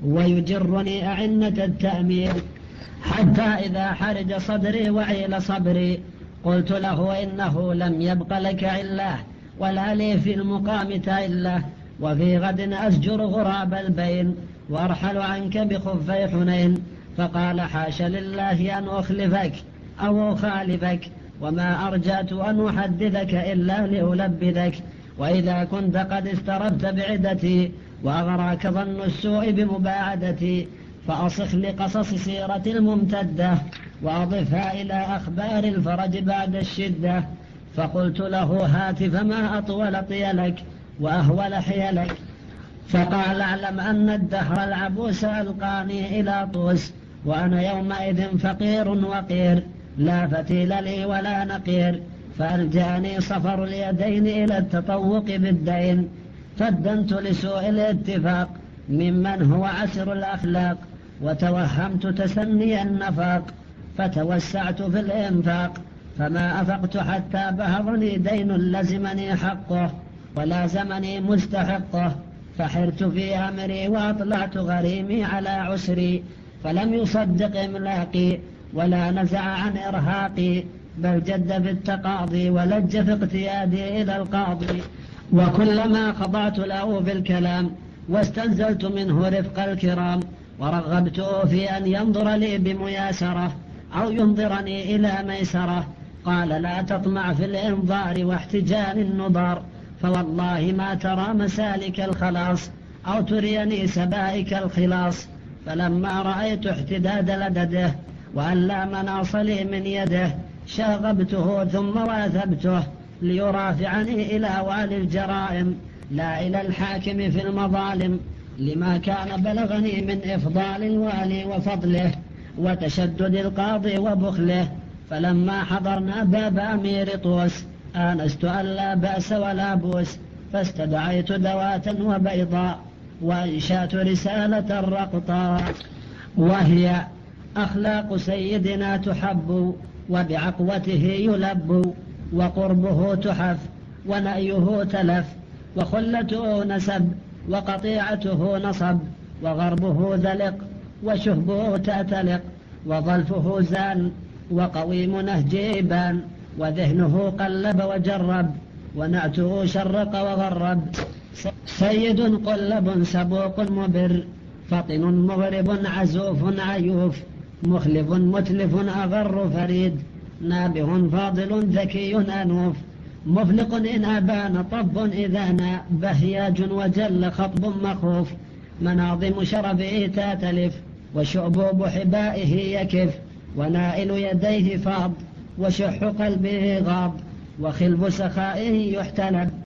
A: ويجرني أعنة التأميل، حتى إذا حرج صدري وعيل صبري قلت له إنه لم يبق لك علة ولا لي في المقام تائلة، وفي غد أسجر غراب البين وأرحل عنك بخفي حنين. فقال حاش لله أن أخلفك أو أخالفك، وما أرجعت أن أحدثك إلا لألبذك، وإذا كنت قد استربت بعدتي وأغراك ظن السوء بمباعدتي فأصخ لقصص سيرة الممتدة وأضفها إلى أخبار الفرج بعد الشدة. فقلت له هات فما أطول طيلك وأهول حيلك. فقال اعلم أن الدهر العبوس ألقاني إلى طوس وأنا يومئذ فقير وقير لا فتيل لي ولا نقير. فألجأني صفر اليدين إلى التطوق بالدين فدنت لسوء الاتفاق ممن هو عسر الأخلاق وتوهمت تسني النفاق فتوسعت في الإنفاق فما أفقت حتى بهضني دين لزمني حقه ولازمني مستحقه. فحرت في أمري وأطلعت غريمي على عسري فلم يصدق إملاقي ولا نزع عن إرهاقي بل جد في التقاضي ولج في اقتيادي إلى القاضي. وكلما خضعت له بالكلام واستنزلت منه رفق الكرام ورغبته في أن ينظر لي بمياسرة أو ينظرني إلى ميسرة قال لا تطمع في الإنظار واحتجان النظار فوالله ما ترى مسالك الخلاص أو تريني سبائك الخلاص. فلما رأيت احتداد لدده وأن لا مناص لي من يده شاغبته ثم واثبته ليرافعني إلى والي الجرائم لا إلى الحاكم في المظالم لما كان بلغني من إفضال الوالي وفضله وتشدد القاضي وبخله. فلما حضرنا باب أمير طوس آنست أن لا بأس ولا بوس فاستدعيت دواة وبيضاء وأنشأت رسالة الرقطاء وهي أخلاق سيدنا تحب وبعقوته يلب وقربه تحف ونأيه تلف وخلته نسب وقطيعته نصب وغربه ذلق وشهبه تأتلق وظلفه زان وقويم نهجه بان وذهنه قلب وجرب ونعته شرق وغرب. سيد قلب سبوق مبر فطن مغرب عزوف عيوف مخلف متلف أغر فريد نابه فاضل ذكي أنوف مفلق إن أبان طب إذا نا بهياج وجل خطب مخوف مناظم شرفه تاتلف وشعبوب حبائه يكف ونائل يديه فاض وشح قلبه غاض وخلف سخائه يحتلب